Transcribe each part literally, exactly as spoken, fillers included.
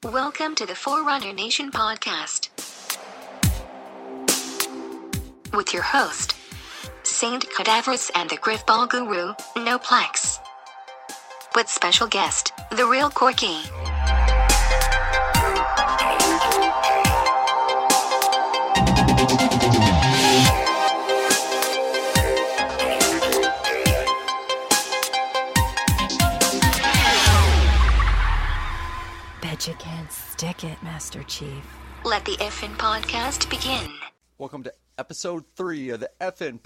Welcome to the Forerunner Nation podcast with your host, Saint Cadaverous and the Griffball Guru, Noplex. With special guest, the real Corky. Bet you can't stick it, Master Chief. Let the Effin' podcast begin. Welcome to episode three of the Effin'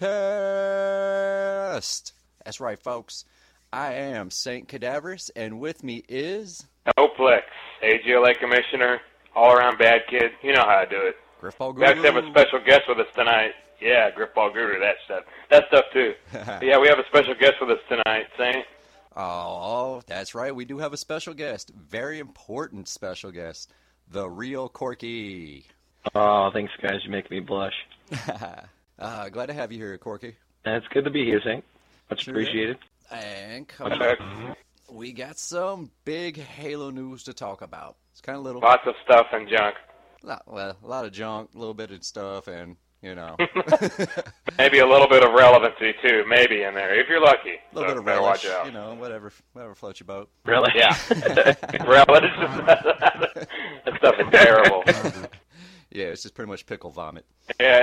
podcast. That's right, folks. I am Saint Cadaverous, and with me is... Noplex, A G L A Commissioner, all-around bad kid. You know how I do it. Griffball Guru. We actually have a special guest with us tonight. Yeah, Griffball Guru, that stuff. That stuff, too. Yeah, we have a special guest with us tonight, Saint. Oh, that's right. We do have a special guest. Very important special guest. The real Corky. Oh, thanks, guys. You make me blush. uh, glad to have you here, Corky. It's good to be here, Saint. Much Sure appreciated. And come Okay. on. We got some big Halo news to talk about. It's kind of little. Lots of stuff and junk. Lot, well, a lot of junk, a little bit of stuff, and, you know. Maybe a little bit of relevancy, too, maybe in there, if you're lucky. A little So bit of better relish, watch out. you know, whatever, whatever floats your boat. Really? Yeah. Relish. That stuff is terrible. Yeah, it's just pretty much pickle vomit. Yeah.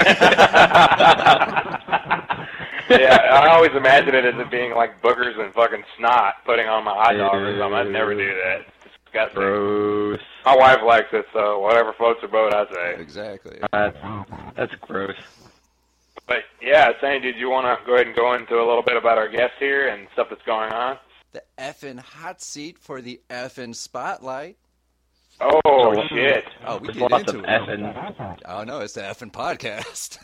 Yeah, I always imagine it as it being like boogers and fucking snot putting on my hot dog or something. I'd never do that. It's disgusting. Gross. My wife likes it, so whatever floats her boat, I say. Exactly. That's, that's gross. But yeah, saying, did you want to go ahead and go into a little bit about our guest here and stuff that's going on? The effing hot seat for the effing spotlight. Oh, shit. Oh, we There's get lots into of it. effing. Oh, no, it's the effing podcast.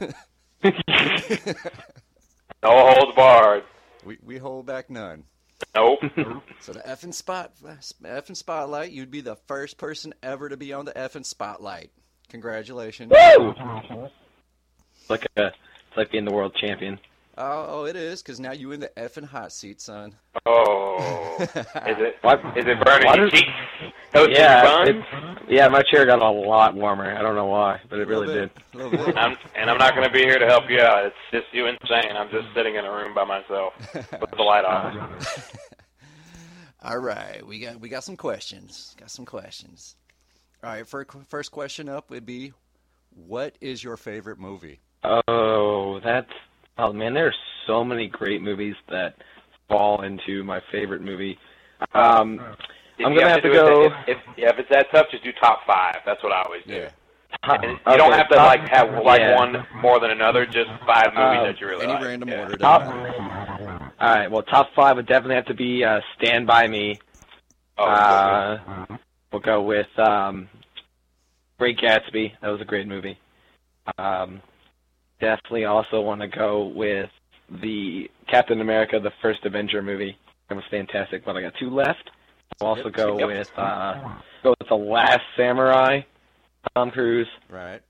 No holds barred. we we hold back none. Nope. So the effing spot, effing spotlight, you'd be the first person ever to be on the effing spotlight. Congratulations. Woo! It's like a, it's like being the world champion. Oh, oh, it is, because now you in the effing hot seat, son. Oh. Is it, What? is it burning What your is- cheeks? Toasting Yeah, your buns? it's, yeah, my chair got a lot warmer. I don't know why, but it really did. A little bit. I'm, and I'm not going to be here to help you out. It's just you insane. I'm just sitting in a room by myself with the light off. All right, we got we got some questions. Got some questions. All right, for, first question up would be, what is your favorite movie? Oh, that's... Oh, man, there are so many great movies that fall into my favorite movie. Um, If I'm you going to have to do it- go... If, if, yeah, if it's that tough, just do top five. That's what I always do. Yeah. And you don't have to like have like yeah. one more than another. Just five movies Uh, that you really Any like. random Yeah. order. Top, Doesn't matter. all right, well, top five would definitely have to be uh, Stand By Me. Oh, Uh, we'll go with um, Great Gatsby. That was a great movie. Um, definitely also want to go with the Captain America, the First Avenger movie. That was fantastic, but I got two left. I'll also Yep. go Yep. with uh, go with The Last Samurai, Tom Cruise, Right.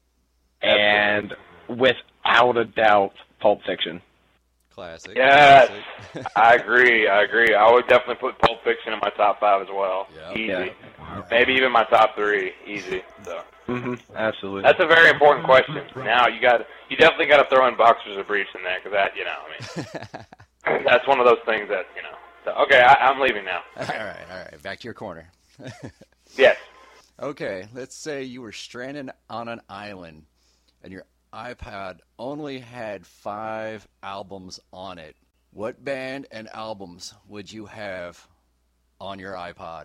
and without a doubt, Pulp Fiction. Classic. Yes, Classic. I agree. I agree. I would definitely put Pulp Fiction in my top five as well. Yep. Easy. Yeah. Maybe even my top three. Easy. So hmm Absolutely. that's a very important question. Now you got you definitely got to throw in boxers or briefs in there because that you know I mean that's one of those things that you know. So, okay, I, I'm leaving now. all right, all right. Back to your corner. Yes. Okay, let's say you were stranded on an island and your iPod only had five albums on it. What band and albums would you have on your iPod?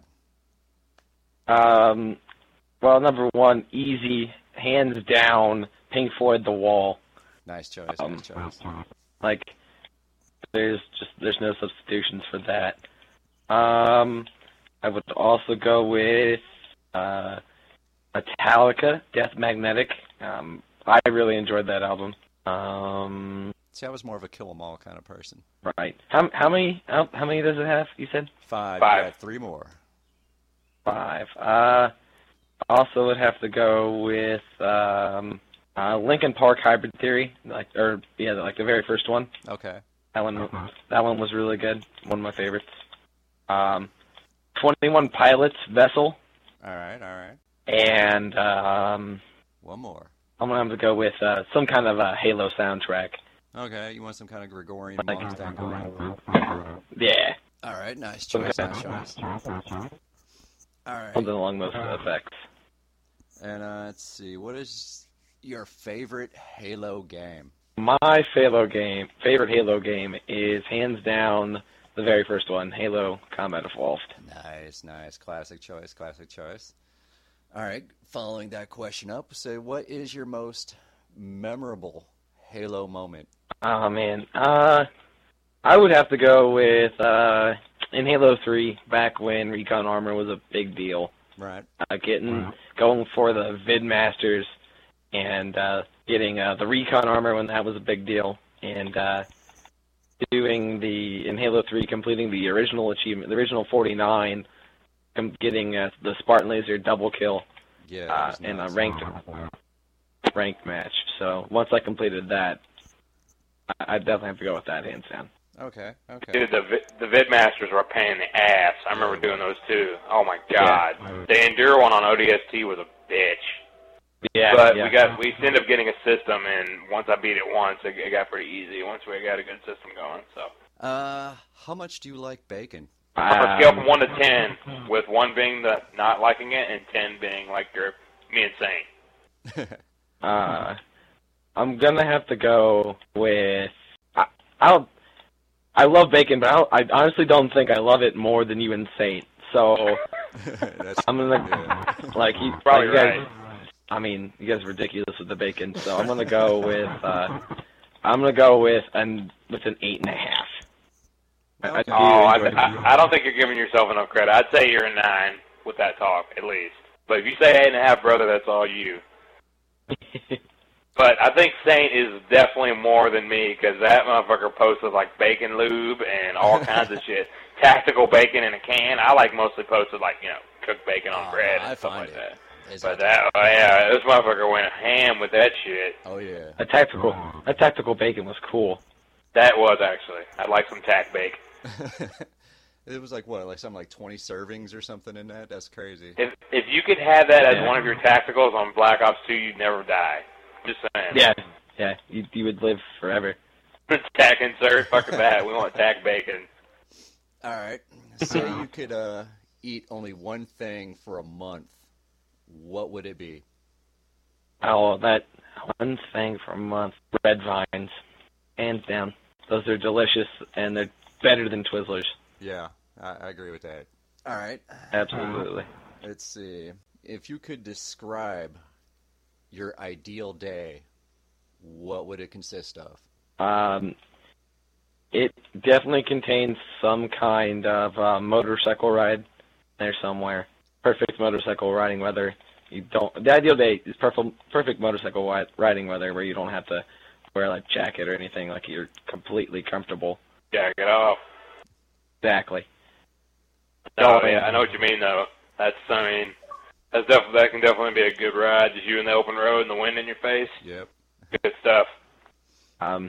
Um, well, number one, easy, hands down, Pink Floyd, The Wall. Nice choice, Um, nice choice. Like, there's just there's no substitutions for that. Um, I would also go with uh, Metallica, Death Magnetic. Um, I really enjoyed that album. Um, See, I was more of a kill 'em all kind of person. right. How how many how, how many does it have? You said Five. Five. You got three more. five. Uh, also would have to go with um, uh, Linkin Park Hybrid Theory, like or yeah, like the very first one. Okay. That one, that one was really good. One of my favorites. Um, twenty-one Pilots, Vessel. All right, all right. And um, One more. I'm gonna have to go with uh, some kind of a Halo soundtrack. Okay, you want some kind of Gregorian monks thing going. Yeah, All right, nice choice, nice choice. All right. something along those effects. And uh, let's see, what is your favorite Halo game? My Halo game, favorite Halo game is hands down the very first one, Halo Combat Evolved. Nice, nice. Classic choice, classic choice. All right, following that question up, so what is your most memorable Halo moment? Oh man, uh, I would have to go with uh, in Halo three, back when Recon Armor was a big deal. Right. Uh, getting going for the Vid Masters and uh, getting uh, the Recon Armor when that was a big deal, and uh, doing the in Halo three completing the original achievement, the original forty-nine, com- getting uh, the Spartan Laser double kill Yeah. uh, that was in a nice. ranked ranked match. So once I completed that, I I'd definitely have to go with that hands down. Okay, okay. Dude, the Vi- the Vidmasters were a pain in the ass. I remember doing those too. Oh my god, the Endure one on O D S T was a bitch. Yeah, But yeah. we got we ended up getting a system, and once I beat it once, it, it got pretty easy. Once we got a good system going, so. Uh, how much do you like bacon? On a Um, scale from one to ten, with one being the not liking it, and ten being like you're me and Saint. Uh, I'm gonna have to go with. I, I don't. I love bacon, but I, don't, I honestly don't think I love it more than you and Saint. So That's I'm gonna yeah. like you. Probably like, you guys, right. I mean, you guys are ridiculous with the bacon. So I'm gonna go with. Uh, I'm gonna go with an with an eight and a half. I, I Okay. do Oh, I, enjoy the- I, I don't think you're giving yourself enough credit. I'd say you're a nine with that talk, at least. But if you say eight and a half, brother, that's all you. But I think Saint is definitely more than me, because that motherfucker posted like bacon lube and all kinds of shit. Tactical bacon in a can. I like mostly posted like, you know, cooked bacon on Oh, bread I and stuff find like it. that. It's But like- that, oh yeah, this motherfucker went ham with that shit. Oh yeah. a tactical. That tactical bacon was cool. That was actually. I'd like some tack bacon. It was like what, like something like twenty servings or something in that? That's crazy. If if you could have that as Yeah. one of your tacticals on Black Ops two, you'd never die. Just saying. Yeah, yeah. You you would live forever. Tack insert, fuck that. We want tack bacon. All right. Say you could uh, eat only one thing for a month. What would it be? Oh, that one thing for a month. Red vines. Hands down. Those are delicious, and they're better than Twizzlers. Yeah, I, I agree with that. All right. Absolutely. Let's see. If you could describe your ideal day, what would it consist of? Um, it definitely contains some kind of uh, motorcycle ride there somewhere. Perfect motorcycle riding weather. You don't. The ideal day is perfect, perfect motorcycle wi- riding weather where you don't have to wear like jacket or anything. Like you're completely comfortable. Jack it off. Exactly. Oh yeah, I know what you mean though. That's I mean, that's def- that can definitely be a good ride. Just you in the open road and the wind in your face. Yep. Good stuff. Um,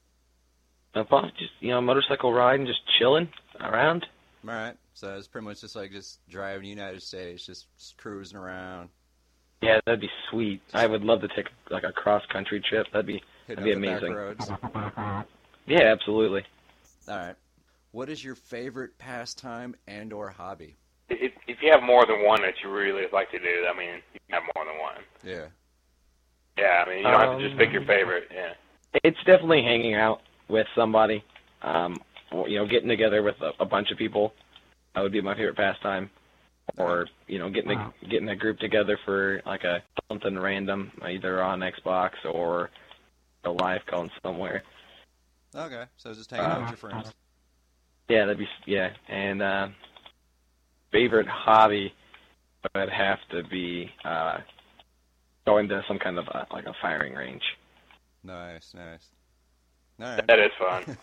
no problem. Just you know, motorcycle riding, just chilling around. All right. So it's pretty much just like just driving the United States, just, just cruising around, Yeah, that'd be sweet. I would love to take like a cross country trip. That'd be hitting that'd up be the amazing. back roads. Yeah, absolutely. All right. What is your favorite pastime and or hobby? If if you have more than one that you really like to do, I mean, you can have more than one. Yeah. Yeah, I mean, you don't have to just Um, pick your favorite. Yeah. It's definitely hanging out with somebody. Um, or, you know, getting together with a, a bunch of people. That would be my favorite pastime. Or you know, getting a, getting a group together for like a something random, either on Xbox or a live going somewhere. Okay. So just hanging out with your friends. Yeah, that'd be yeah. And uh, favorite hobby would have to be uh, going to some kind of a, like a firing range. Nice, nice. All right. That is fun.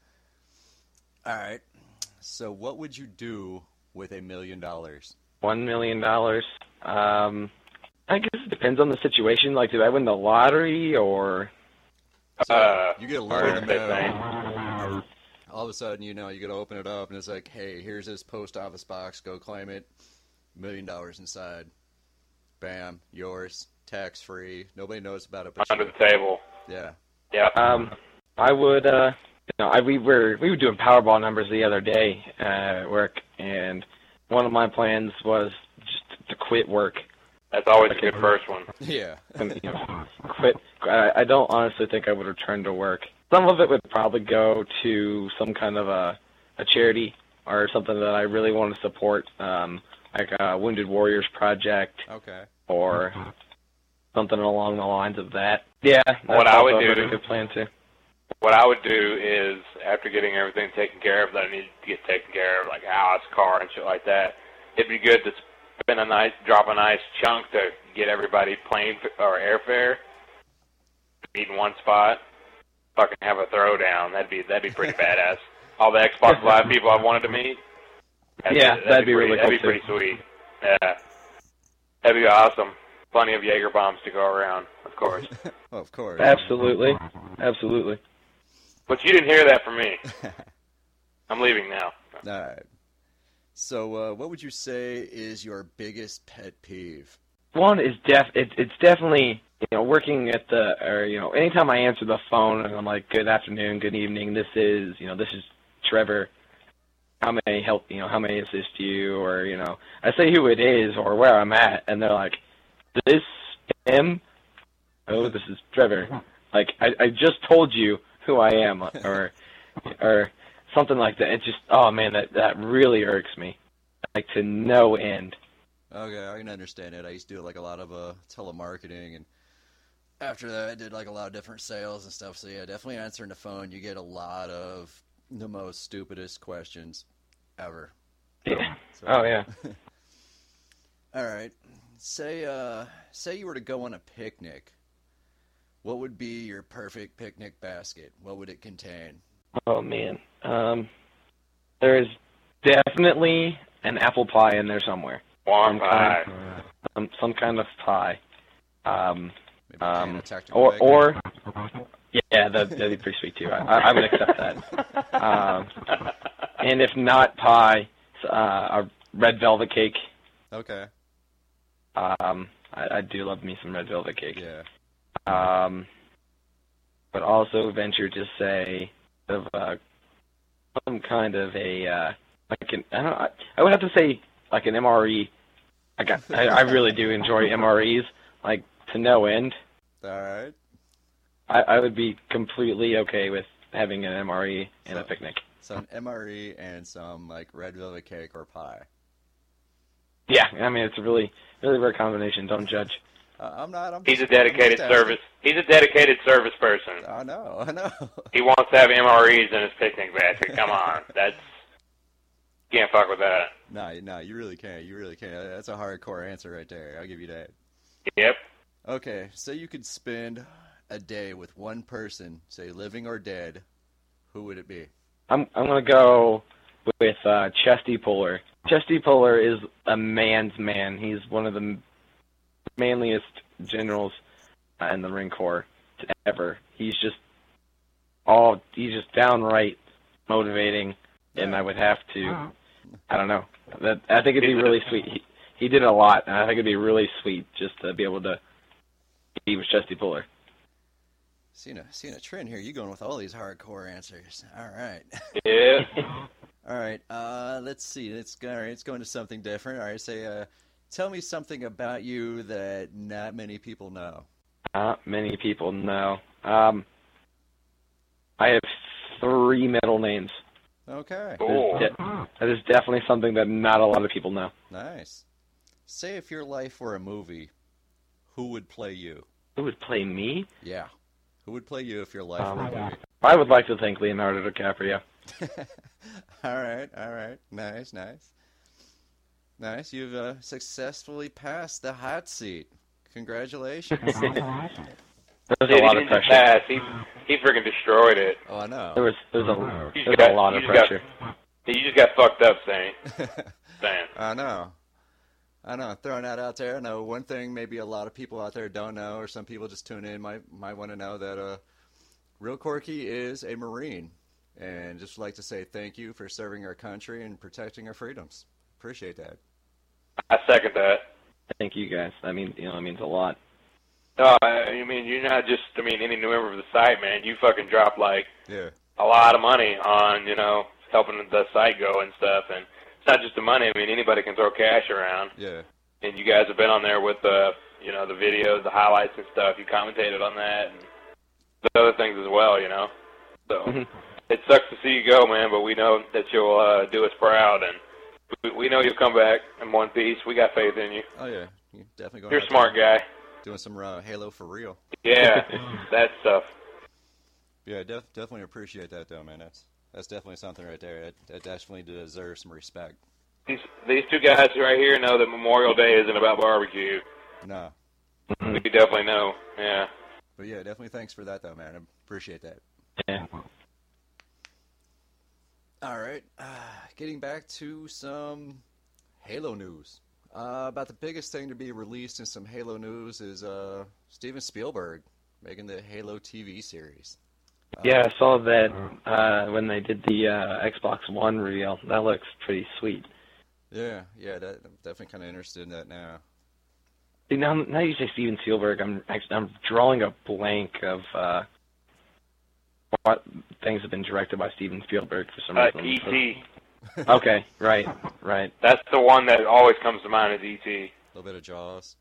All right. So what would you do with a million dollars? One million dollars. Um, I guess it depends on the situation. Like, did I win the lottery or? So Uh, you get a or little the mail. thing. All of a sudden, you know, you got to open it up, and it's like, hey, here's this post office box. Go claim it. million dollars inside. Bam, yours, tax free. Nobody knows about it but Under you. the table. Yeah. Yeah. Um, I would, uh, you know, I, we were we were doing Powerball numbers the other day uh, at work, and one of my plans was just to quit work. That's always a good first one. Yeah. And, you know, quit. I, I don't honestly think I would return to work. Some of it would probably go to some kind of a, a charity or something that I really want to support, um, like a Wounded Warriors Project Okay. or something along the lines of that. Yeah, that's What I would also a do- really good plan too. What I would do is, after getting everything taken care of that I need to get taken care of, like house, car, and shit like that, it'd be good to spend a nice, drop a nice chunk to get everybody plane f- or airfare, meet in one spot, fucking have a throwdown. That'd be that'd be pretty badass. All the Xbox Live people I wanted to meet. That'd Yeah, be, that'd, that'd be pretty, really that'd cool, be pretty sweet. Yeah, that'd be awesome. Plenty of Jaeger bombs to go around, of course. Oh, of course. Absolutely, absolutely. But you didn't hear that from me. I'm leaving now. All right. So, uh, what would you say is your biggest pet peeve? One is def. It, it's definitely you know working at the or you know anytime I answer the phone and I'm like, good afternoon, good evening. This is you know this is Trevor. How may I help you know how may I assist you or you know I say who it is or where I'm at and they're like, this him? Oh, this is Trevor. Like I, I just told you who I am or or something like that. It just oh man that that really irks me like to no end. Okay, I can understand it. I used to do like a lot of uh, telemarketing, and after that, I did like a lot of different sales and stuff. So yeah, definitely answering the phone, you get a lot of the most stupidest questions ever. Yeah. So, Oh yeah. All right. Say uh, say you were to go on a picnic. What would be your perfect picnic basket? What would it contain? Oh man. Um, there's definitely an apple pie in there somewhere. Warm Some pie. kind, some, some kind of pie. Um, Maybe a can um, of tactical or bacon? or yeah, that, that'd be pretty sweet too. I, I I would accept that. Um, and if not pie, uh, a red velvet cake. Okay. Um, I, I do love me some red velvet cake. Yeah. Um, but also venture to say of uh, some kind of a uh, like an I, don't, I I would have to say like an M R E. I got I, I really do enjoy M R Es like to no end. All right. I, I would be completely okay with having an M R E and a So- picnic. So an M R E and some like red velvet cake or pie. Yeah, I mean it's a really really rare combination. Don't judge. Uh, I'm not. I'm He's a just- I'm dedicated just asking. service. He's a dedicated service person. I know. I know. He wants to have M R Es in his picnic basket. Come on, that's you can't fuck with that. No, no, you really can't. You really can't. That's a hardcore answer right there. I'll give you that. Yep. Okay, so you could spend a day with one person, say living or dead. Who would it be? I'm I'm gonna go with uh, Chesty Puller. Chesty Puller is a man's man. He's one of the manliest generals uh, in the Marine Corps ever. He's just all he's just downright motivating, and I would have to. I don't know. That I think it'd be really sweet. He, he did a lot, and I think it'd be really sweet just to be able to be with Chesty Puller. Seeing a seeing a trend here. You going with all these hardcore answers. All right. Yeah. All right. Uh, let's see. Let's go. All right. Let's go into something different. All right. Say, uh, tell me something about you that not many people know. Not many people know. Um, I have three middle names. Okay. Cool. That is de- that is definitely something that not a lot of people know. Nice. Say if your life were a movie, who would play you? Who would play me? Yeah. Who would play you if your life Um, were a movie? I would like to think Leonardo DiCaprio. All right. All right. Nice. Nice. Nice. You've uh, successfully passed the hot seat. Congratulations. There's Dude, a lot he of didn't just pressure. pass. He he freaking destroyed it. Oh, I know. There was there's a You there's just a got- lot you of just got- pressure. You just got fucked up, Saint. Saying. I know. I know. Throwing that out there. I know one thing maybe a lot of people out there don't know, or some people just tune in might might want to know that uh, Real Corky is a Marine, and just like to say thank you for serving our country and protecting our freedoms. Appreciate that. I second that. Thank you guys. I mean, you know, it means a lot. No, I, I mean, you're not just, I mean, any new member of the site, man. You fucking drop, like, Yeah. a lot of money on, you know, helping the site go and stuff. And it's not just the money. I mean, anybody can throw cash around. Yeah. And you guys have been on there with the, you know, the videos, the highlights and stuff. You commentated on that and the other things as well, you know. So it sucks to see you go, man, but we know that you'll uh, do us proud. And we, we know you'll come back in one piece. We got faith in you. Oh, yeah. You're definitely going You're a smart guy. Doing some uh, Halo for real. Yeah, that stuff. Yeah, def- definitely appreciate that, though, man. That's that's definitely something right there. That, that definitely deserves some respect. These, these two guys right here know that Memorial Day isn't about barbecue. No. We definitely know, yeah. But, yeah, definitely thanks for that, though, man. I appreciate that. Yeah. All right. Uh, getting back to some Halo news. Uh, about the biggest thing to be released in some Halo news is uh, Steven Spielberg making the Halo T V series. Uh, Yeah, I saw that uh, when they did the uh, Xbox One reveal. That looks pretty sweet. Yeah, yeah, that, I'm definitely kind of interested in that now. See, now, now you say Steven Spielberg, I'm actually, I'm drawing a blank of uh, what things have been directed by Steven Spielberg for some Uh, reason. E T Okay, right, right. That's the one that always comes to mind is E T A little bit of Jaws.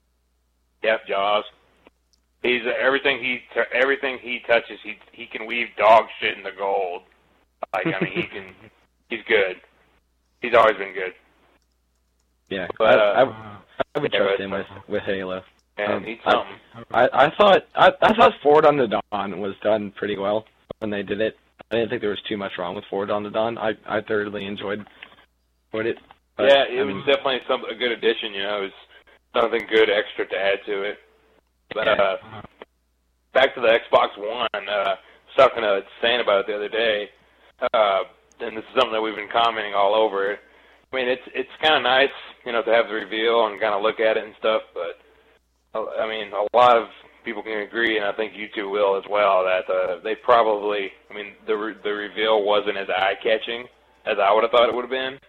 Yep, Jaws. He's uh, everything he t- everything he touches. He he can weave dog shit into gold. Like I mean, he can. He's good. He's always been good. Yeah, But, I, uh, I, I would yeah, trust but- him with, with Halo. And Um, he's I- something. I, I thought I, I thought Forward on the Dawn was done pretty well when they did it. I didn't think there was too much wrong with Forward on the Dawn. I, I thoroughly enjoyed enjoyed it. But, yeah, it I was mean, definitely some a good addition. You know, it was something good extra to add to it. But Yeah. uh, back to the Xbox One. Uh, I was talking to Stan about it the other day, uh, and this is something that we've been commenting all over it. I mean, it's it's kind of nice, you know, to have the reveal and kind of look at it and stuff. But uh, I mean, a lot of people can agree, and I think you two will as well, that uh, they probably, I mean, the re- the reveal wasn't as eye catching as I would have thought it would have been.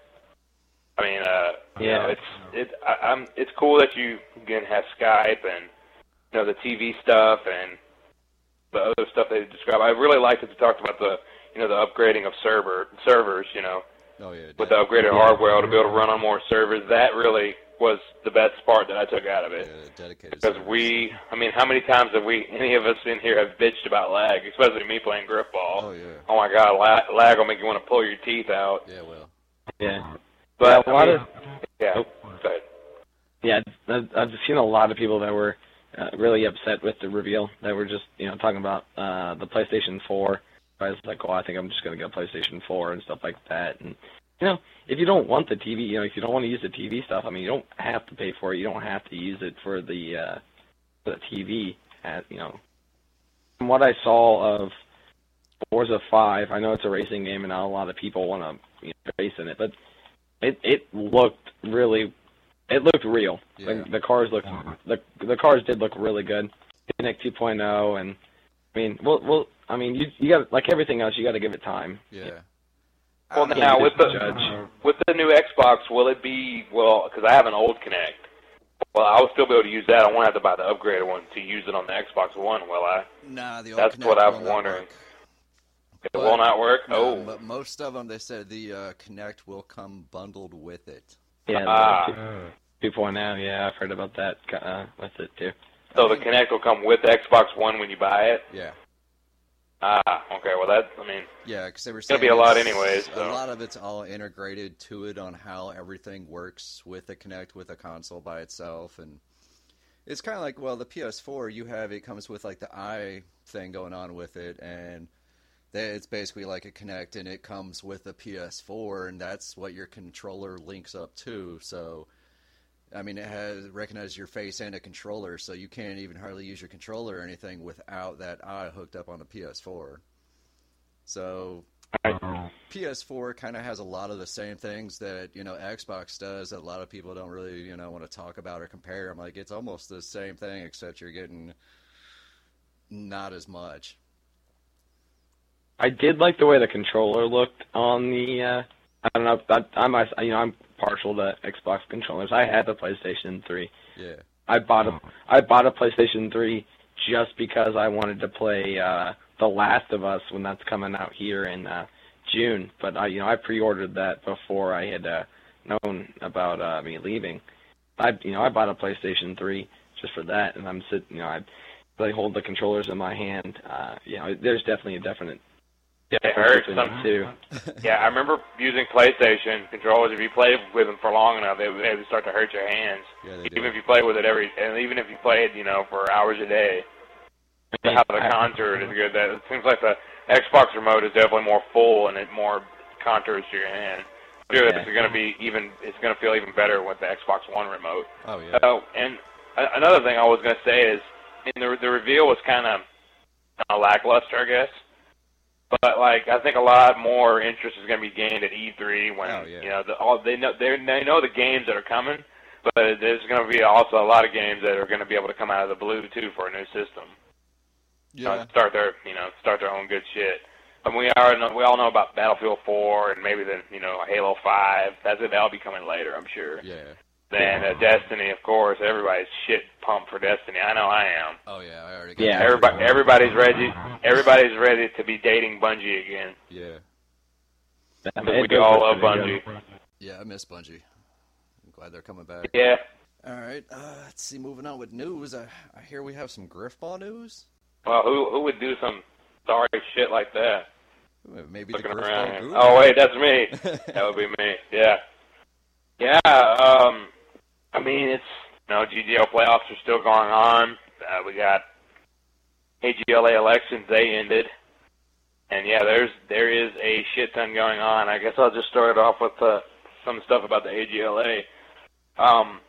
I mean, uh, you Yeah. know, it's it. I, I'm. It's cool that you can have Skype and you know the T V stuff and the other stuff they described. I really liked that they talked about the you know the upgrading of server servers. You know, Oh, yeah. with the upgraded Yeah. hardware to be able to run on more servers. That really was the best part that I took out of it. Yeah, dedicated Because servers. we, I mean, how many times have we, any of us in here have bitched about lag, especially me playing grip ball. Oh, yeah. Oh my God, lag, lag will make you want to pull your teeth out. Yeah, well. yeah. But Yeah, a lot I mean, of yeah, Oh. go ahead. Yeah, I've I've seen a lot of people that were uh, really upset with the reveal. That were just, you know, talking about uh, the PlayStation four. I was like, oh, I think I'm just going to get a PlayStation four and stuff like that. And, you know, if you don't want the T V, you know, if you don't want to use the T V stuff, I mean, you don't have to pay for it. You don't have to use it for the, uh, for the T V. At, you know, from what I saw of Forza five, I know it's a racing game and not a lot of people want to you know, race in it, but it it looked really, it looked real. Yeah. Like, the cars looked, the the cars did look really good. Kinect two point oh, and I mean, well, well, I mean, you you got like everything else, you got to give it time. Yeah. Well, I don't now know. with the judge. with the new Xbox, will it be well? Because I have an old Kinect. Well, I'll still be able to use that. I won't have to buy the upgraded one to use it on the Xbox One, will I? Nah, the old That's Kinect what I'm will not wondering. work. It But- will not work. No, Oh, but most of them, they said the uh, Kinect will come bundled with it. Yeah, Ah. the two point oh, yeah, I've heard about that uh, with it too. so the Kinect will come with the Xbox One when you buy it. Yeah. Ah, okay. Well, that I mean, Yeah, because they were gonna saying be a lot it's- anyways, A so. lot of it's all integrated to it on how everything works with the Kinect, with the console by itself, and it's kind of like, well, the P S four, you have it comes with like the Eye thing going on with it, and that it's basically like a Kinect, and it comes with the P S four, and that's what your controller links up to. So, I mean, it has recognized your face and a controller, so you can't even hardly use your controller or anything without that Eye hooked up on the P S four. So P S four kind of has a lot of the same things that, you know, Xbox does that a lot of people don't really, you know, want to talk about or compare. I'm like, it's almost the same thing, except you're getting not as much. I did like the way the controller looked on the. Uh, I don't know. I, I'm, you know, I'm partial to Xbox controllers. I had the PlayStation three. Yeah. I bought a I bought a PlayStation three just because I wanted to play uh, The Last of Us when that's coming out here in uh, June. But I, you know, I pre-ordered that before I had uh, known about uh, me leaving. I, you know, I bought a PlayStation three just for that, and I'm sitting, you know, I really hold the controllers in my hand. Uh, you know, there's definitely a definite. Yeah, it hurts between some the two. Yeah, I remember using PlayStation controllers. If you play with them for long enough, they would, they would start to hurt your hands. Yeah, they even do. if you play with it every, and even if you played, you know, for hours a day. How the contour is good. That it seems like the Xbox remote is definitely more full and it more contours to your hand. I'm sure Yeah. it's going to be even. It's going to feel even better with the Xbox One remote. Oh, yeah. Oh, and a- another thing I was going to say is, in the the reveal was kind of uh, lackluster, I guess. But like, I think a lot more interest is going to be gained at E three when Oh, yeah. you know the, all they know they they know the games that are coming, but there's going to be also a lot of games that are going to be able to come out of the blue too for a new system. Yeah. Uh, start their you know start their own good shit. And we are we all know about Battlefield four and maybe the you know Halo five. That's it. That'll be coming later, I'm sure. Yeah. Then uh, Destiny, of course. Everybody's shit pumped for Destiny. I know I am. Oh, yeah. I already got Yeah. that. Everybody, everybody's ready. Everybody's ready to be dating Bungie again. Yeah. That- We it do does all look love pretty Bungie. good. Yeah, I miss Bungie. I'm glad they're coming back. Yeah. All right. Uh, let's see. Moving on with news. I, I hear we have some Griffball news. Well, who who would do some sorry shit like that? Maybe the Looking Griffball around here. guru. Oh wait, that's me. That would be me. Yeah. Yeah. Um. I mean, it's you know, G G L playoffs are still going on. Uh, we got A G L A elections. They ended. And yeah, there's there is a shit ton going on. I guess I'll just start off with uh, some stuff about the A G L A. Um,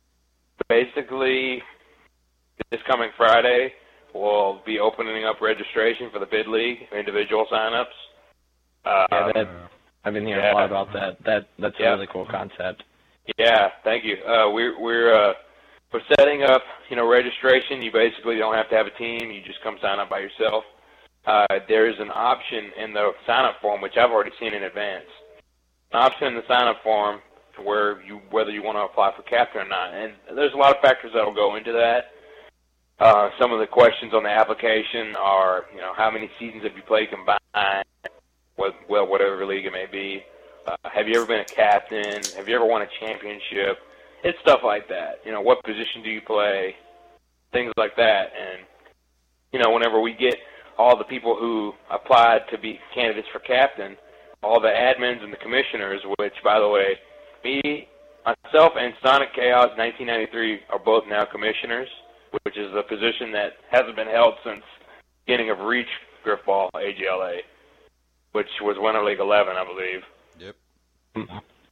basically, this coming Friday, we'll be opening up registration for the bid league, individual signups. Uh, Yeah, that, I've been hearing yeah. a lot about that. That that's Yeah. a really cool concept. Yeah, thank you. Uh, we're we're uh, we're setting up, you know, registration. You basically don't have to have a team. You just come sign up by yourself. Uh, there is an option in the sign-up form, which I've already seen in advance. An option in the sign-up form where you whether you want to apply for captain or not, and there's a lot of factors that will go into that. Uh, some of the questions on the application are, you know, how many seasons have you played combined? What, well, whatever league it may be. Uh, have you ever been a captain? Have you ever won a championship? It's stuff like that. You know, what position do you play? Things like that. And, you know, whenever we get all the people who applied to be candidates for captain, all the admins and the commissioners, which, by the way, me, myself, and Sonic Chaos nineteen ninety-three are both now commissioners, which is a position that hasn't been held since the beginning of Reach Griffball A G L A, which was Winter League eleven, I believe. Yep.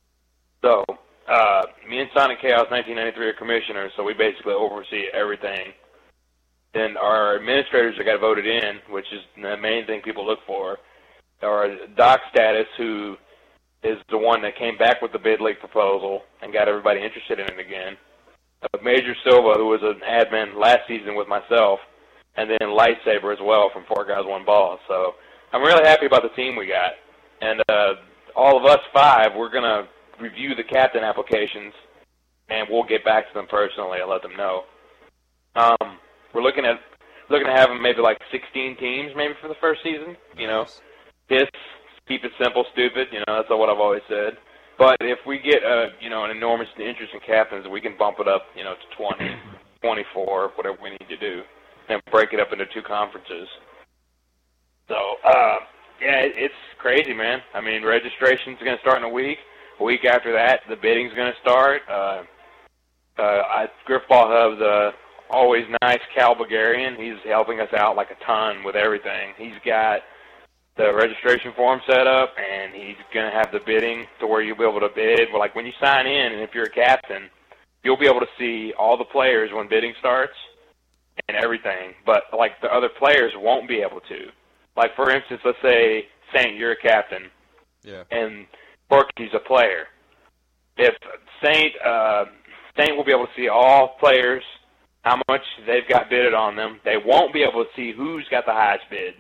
So, uh, me and Sonic Chaos nineteen ninety-three are commissioners, so we basically oversee everything. Then our administrators that got voted in, which is the main thing people look for, are Doc Status, who is the one that came back with the bid league proposal and got everybody interested in it again. Uh, Major Silva, who was an admin last season with myself, and then Lightsaber as well from Four Guys One Ball. So I'm really happy about the team we got. And uh, all of us five, we're going to review the captain applications, and we'll get back to them personally and let them know. Um, we're looking at looking to have them maybe like sixteen teams maybe for the first season. You know, this keep it simple, stupid. You know, that's what I've always said. But if we get uh, you know, an enormous interest in captains, we can bump it up, you know, to twenty, twenty-four, whatever we need to do, and break it up into two conferences. So, uh, yeah, it, it's crazy, man. I mean, registration's going to start in a week. A week after that, the bidding's going to start. Uh, uh, I, Griffball Hub's uh, always nice Cal Bulgarian. He's helping us out like a ton with everything. He's got the registration form set up, and he's going to have the bidding to where you'll be able to bid. Well, like when you sign in, and if you're a captain, you'll be able to see all the players when bidding starts and everything. But, like, the other players won't be able to. Like, for instance, let's say, Saint, you're a captain, Yeah. and Porky's a player. If Saint, uh, Saint will be able to see all players, how much they've got bidded on them. They won't be able to see who's got the highest bid.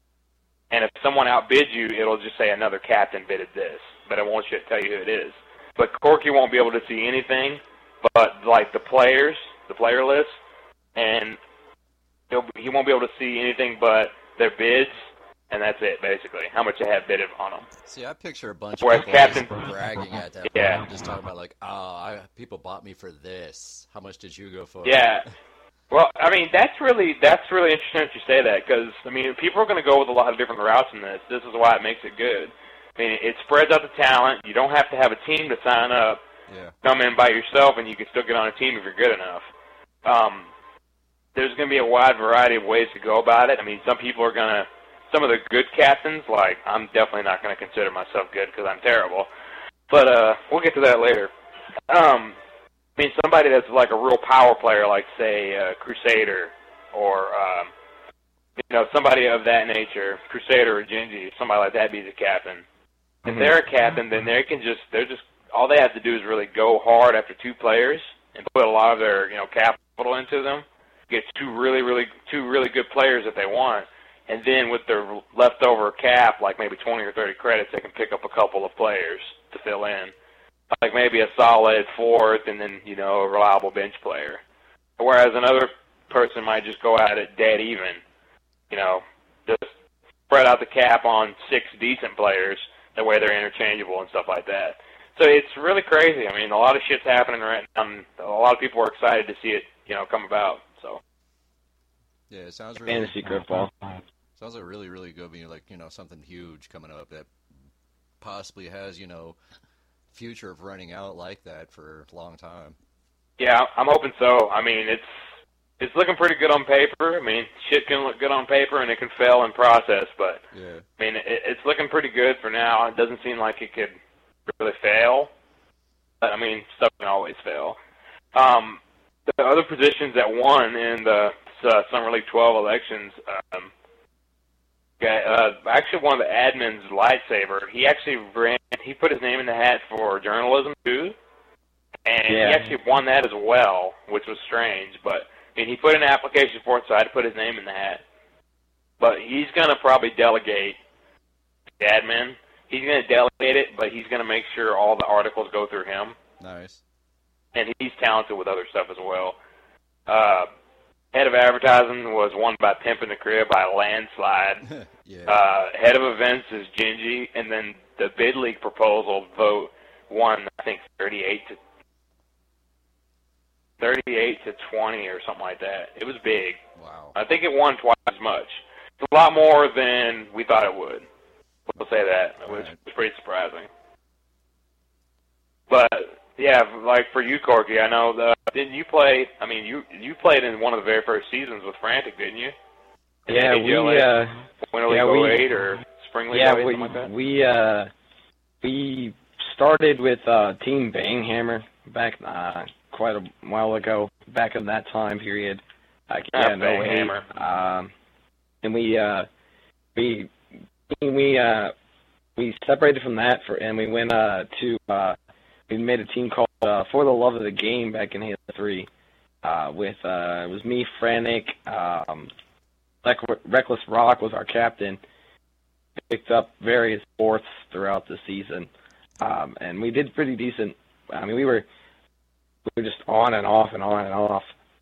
And if someone outbids you, it'll just say another captain bidded this, but it won't tell you who it is. but Corky won't be able to see anything but like the players, the player list, and he'll, he won't be able to see anything but their bids, and that's it basically. How much they have bidded on them. See, I picture a bunch Whereas of people Captain- just bragging at that Yeah. point, just talking about like, oh, I, people bought me for this. How much did you go for? Yeah. Well, I mean, that's really that's really interesting that you say that because, I mean, people are going to go with a lot of different routes in this. This is why it makes it good. I mean, it spreads out the talent. You don't have to have a team to sign up. Yeah. Come in by yourself, and you can still get on a team if you're good enough. Um, there's going to be a wide variety of ways to go about it. I mean, some people are going to, some of the good captains, like, I'm definitely not going to consider myself good because I'm terrible. But uh, we'll get to that later. Um, I mean, somebody that's like a real power player, like, say, uh, Crusader or, um, you know, somebody of that nature, Crusader or Gingy, somebody like that be the captain. If Mhm. they're a captain, then they can just, they're just, all they have to do is really go hard after two players and put a lot of their, you know, capital into them, get two really, really, two really good players if they want, and then with their leftover cap, like maybe twenty or thirty credits, they can pick up a couple of players to fill in. Like maybe a solid fourth and then, you know, a reliable bench player. Whereas another person might just go at it dead even, you know, just spread out the cap on six decent players, that way they're interchangeable and stuff like that. So it's really crazy. I mean, a lot of shit's happening right now, and a lot of people are excited to see it, you know, come about. So Yeah, it sounds really Fantasy Griffball. sounds like really, really good. Being like, you know, something huge coming up that possibly has, you know, future of running out like that for a long time. yeah, I'm hoping so. I mean, it's it's looking pretty good on paper. I mean, shit can look good on paper, and it can fail in process. But Yeah. I mean, it, it's looking pretty good for now. It doesn't seem like it could really fail. But I mean, stuff can always fail. Um, the other positions that won in the uh, Summer League twelve elections, um, guy, uh, actually one of the admins, Lightsaber, he actually ran. He put his name in the hat for journalism too, and Yeah. he actually won that as well, which was strange. But I mean, he put in an application for it, so I had to put his name in the hat. But he's gonna probably delegate the admin. He's going to delegate it, but he's going to make sure all the articles go through him. Nice. And he's talented with other stuff as well. Uh, head of advertising was won by Pimp in the Crib by a landslide. Yeah. Uh, head of events is Gingy, and then the bid league proposal vote won, I think, thirty-eight to thirty-eight to twenty or something like that. It was big. Wow. I think it won twice as much. It's a lot more than we thought it would. We'll say that. It was, Right. it was pretty surprising. But yeah, like for you, Corky, I know. The, didn't you play? I mean, you you played in one of the very first seasons with Frantic, didn't you? Yeah, A G L A, we uh, Winter League yeah, we- oh eight or Spring League yeah, oh eight, we something like that. we uh, we started with uh, Team Banghammer back uh, quite a while ago. Back in that time period, like Ah, yeah, no Banghammer. Um, and we uh, we we uh, we separated from that for, and we went uh to uh, we made a team called uh, For the Love of the Game back in Halo three. Uh, with uh, it was me, Frantic, um, Reck- Reckless Rock was our captain. Picked up various fourths throughout the season, um, and we did pretty decent. I mean, we were we were just on and off and on and off.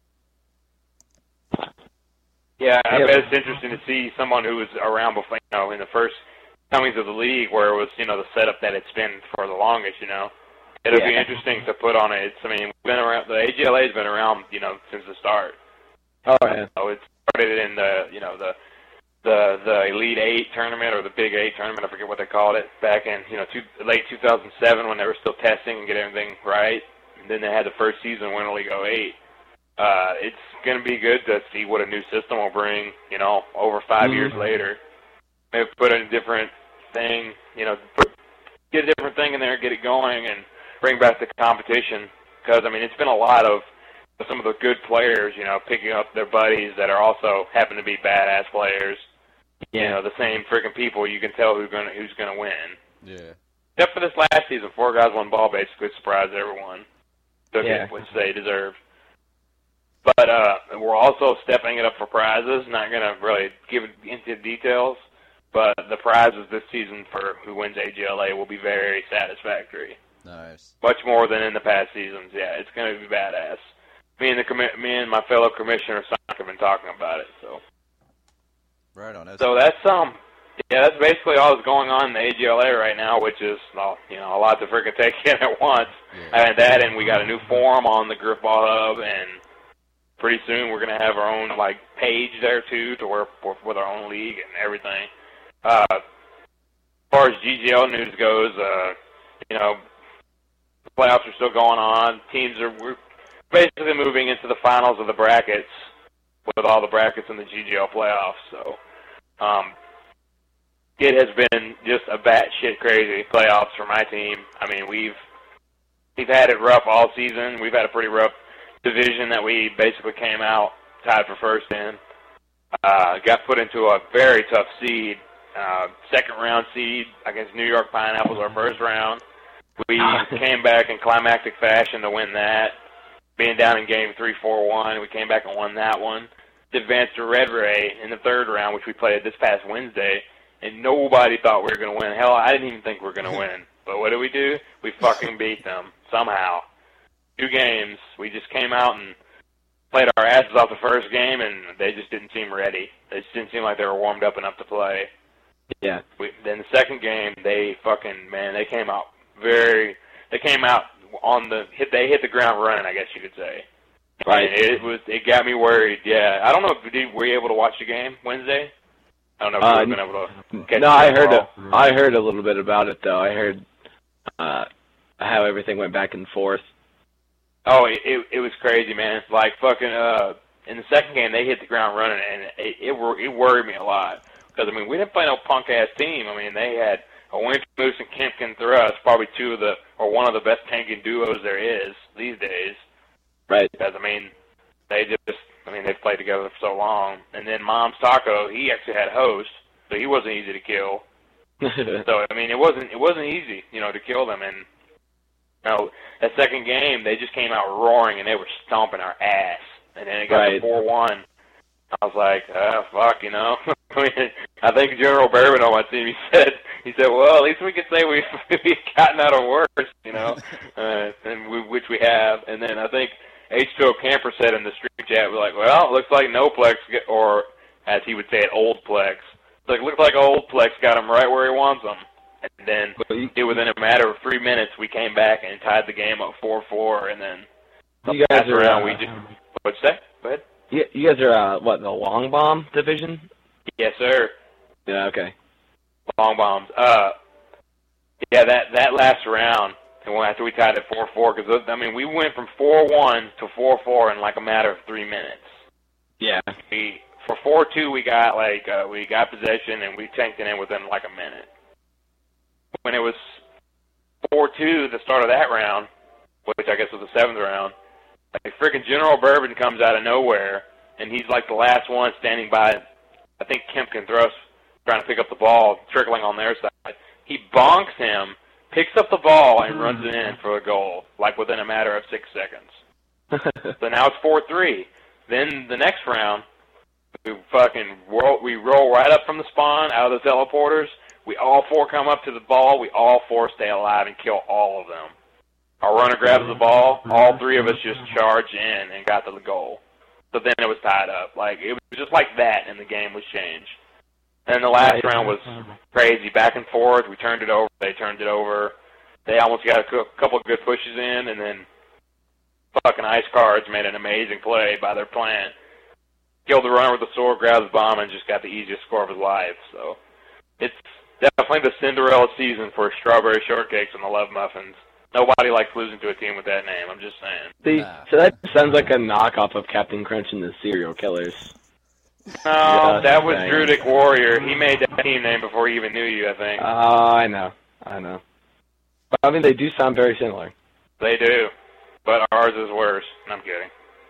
Yeah, I Yeah. bet it's interesting to see someone who was around before, you know, in the first comings of the league, where it was, you know, the setup that it's been for the longest. You know, it'll be Yeah. interesting to put on it. It's, I mean, we've been around. The A G L A has been around, you know, since the start. Oh yeah, So it started in the, you know, the the the Elite Eight tournament or the Big Eight tournament. I forget what they called it back in, you know, two, late two thousand seven when they were still testing and get everything right. And then they had the first season Winter League oh eight. Uh, it's going to be good to see what a new system will bring, you know, over five Mhm. years later. Maybe put in a different thing, you know, put, get a different thing in there, get it going, and bring back the competition. Because, I mean, it's been a lot of some of the good players, you know, picking up their buddies that are also happen to be badass players. yeah. You know, the same freaking people. You can tell who's going to who's going to win. Yeah. Except for this last season, four guys, one ball basically surprised everyone. Took Yeah. it, which they deserve. But uh, we're also stepping it up for prizes. Not going to really give into details, but the prizes this season for who wins A G L A will be very satisfactory. Nice. Much more than in the past seasons. Yeah, it's going to be badass. Me and the commi- me and my fellow commissioner Sonic have been talking about it. So. Right on. That's so that's um. Yeah, that's basically all that's going on in the A G L A right now, which is, well, you know, a lot to freaking take in at once. Yeah. And that, and we got a new forum on the Griffball Hub, and pretty soon we're going to have our own, like, page there, too, to where with our own league and everything. Uh, as far as G G L news goes, uh, you know, the playoffs are still going on. Teams are we're basically moving into the finals of the brackets with all the brackets in the G G L playoffs. So, um, it has been just a batshit crazy playoffs for my team. I mean, we've we've had it rough all season. We've had a pretty rough division that we basically came out tied for first in. Uh, got put into a very tough seed, uh, second round seed against New York Pineapples our first round. We came back in climactic fashion to win that. Being down in game three, four, one, we came back and won that one. Advanced to Red Ray in the third round, which we played this past Wednesday. And nobody thought we were going to win. Hell, I didn't even think we were going to win. But what did we do? We fucking beat them somehow. Two games. We just came out and played our asses off the first game, and they just didn't seem ready. They just didn't seem like they were warmed up enough to play. Yeah. We, then the second game, they fucking, man, they came out very, they came out on the, hit. they hit the ground running, I guess you could say. Right. And it was, it got me worried, yeah. I don't know if, did, were you able to watch the game Wednesday? I don't know if Uh, you've been able to catch No, I it heard all. a, I heard a little bit about it though. I heard uh, how everything went back and forth. Oh, it, it it was crazy, man. It's like fucking. Uh, in the second game, they hit the ground running, and it it, wor- it worried me a lot because I mean we didn't play no punk ass team. I mean they had a Winter Moose and Kempkin Thrust, probably two of the or one of the best tanking duos there is these days. Right. Because I mean they just. I mean, they've played together for so long. And then Mom's Taco, he actually had host, so he wasn't easy to kill. So I mean, it wasn't it wasn't easy, you know, to kill them. And you know, that second game, they just came out roaring and they were stomping our ass. And then it got Right. to four one. I was like, oh fuck, you know. I mean, I think General Bourbon on my team, he said, he said, well, at least we could say we've, we've gotten out of worse, you know, uh, and we, which we have. And then I think H two O Camper said in the stream chat, we're like, well, it looks like Noplex, get, or as he would say it, Old Plex. It's like, it looks like Old Plex got him right where he wants him. And then Well, you- it, within a matter of three minutes, we came back and tied the game up four four. And then You guys last are, round, uh, we just, what's that? Go ahead. You, you guys are uh, what, the Long Bomb division? Yes, sir. Yeah. Okay. Long bombs. Uh, yeah, that that last round, and when after we tied at four four, because I mean we went from four one to four four in like a matter of three minutes. Yeah. We for four two we got like uh, we got possession and we tanked it in within like a minute. When it was four two, the start of that round, which I guess was the seventh round, like freaking General Bourbon comes out of nowhere, and he's like the last one standing by. I think Kempkin Thrust trying to pick up the ball, trickling on their side. He bonks him, picks up the ball, and runs it in for a goal, like within a matter of six seconds. So now it's four three. Then the next round, we fucking roll, we roll right up from the spawn, out of the teleporters. We all four come up to the ball. We all four stay alive and kill all of them. Our runner grabs the ball. All three of us just charge in and got to the goal. So then it was tied up. Like it was just like that, and the game was changed. And the last round was crazy, back and forth. We turned it over. They turned it over. They almost got a couple of good pushes in, and then fucking Ice Cards made an amazing play by their plant. Killed the runner with the sword, grabbed the bomb, and just got the easiest score of his life. So it's definitely the Cinderella season for strawberry shortcakes and the Love Muffins. Nobody likes losing to a team with that name. I'm just saying. See, Nah. so that sounds like a knockoff of Captain Crunch and the Serial Killers. No, Just that was saying. Druidic Warrior. He made that team name before he even knew you, I think. Oh, I know. I know. But, I mean, they do sound very similar. They do. But ours is worse. I'm kidding.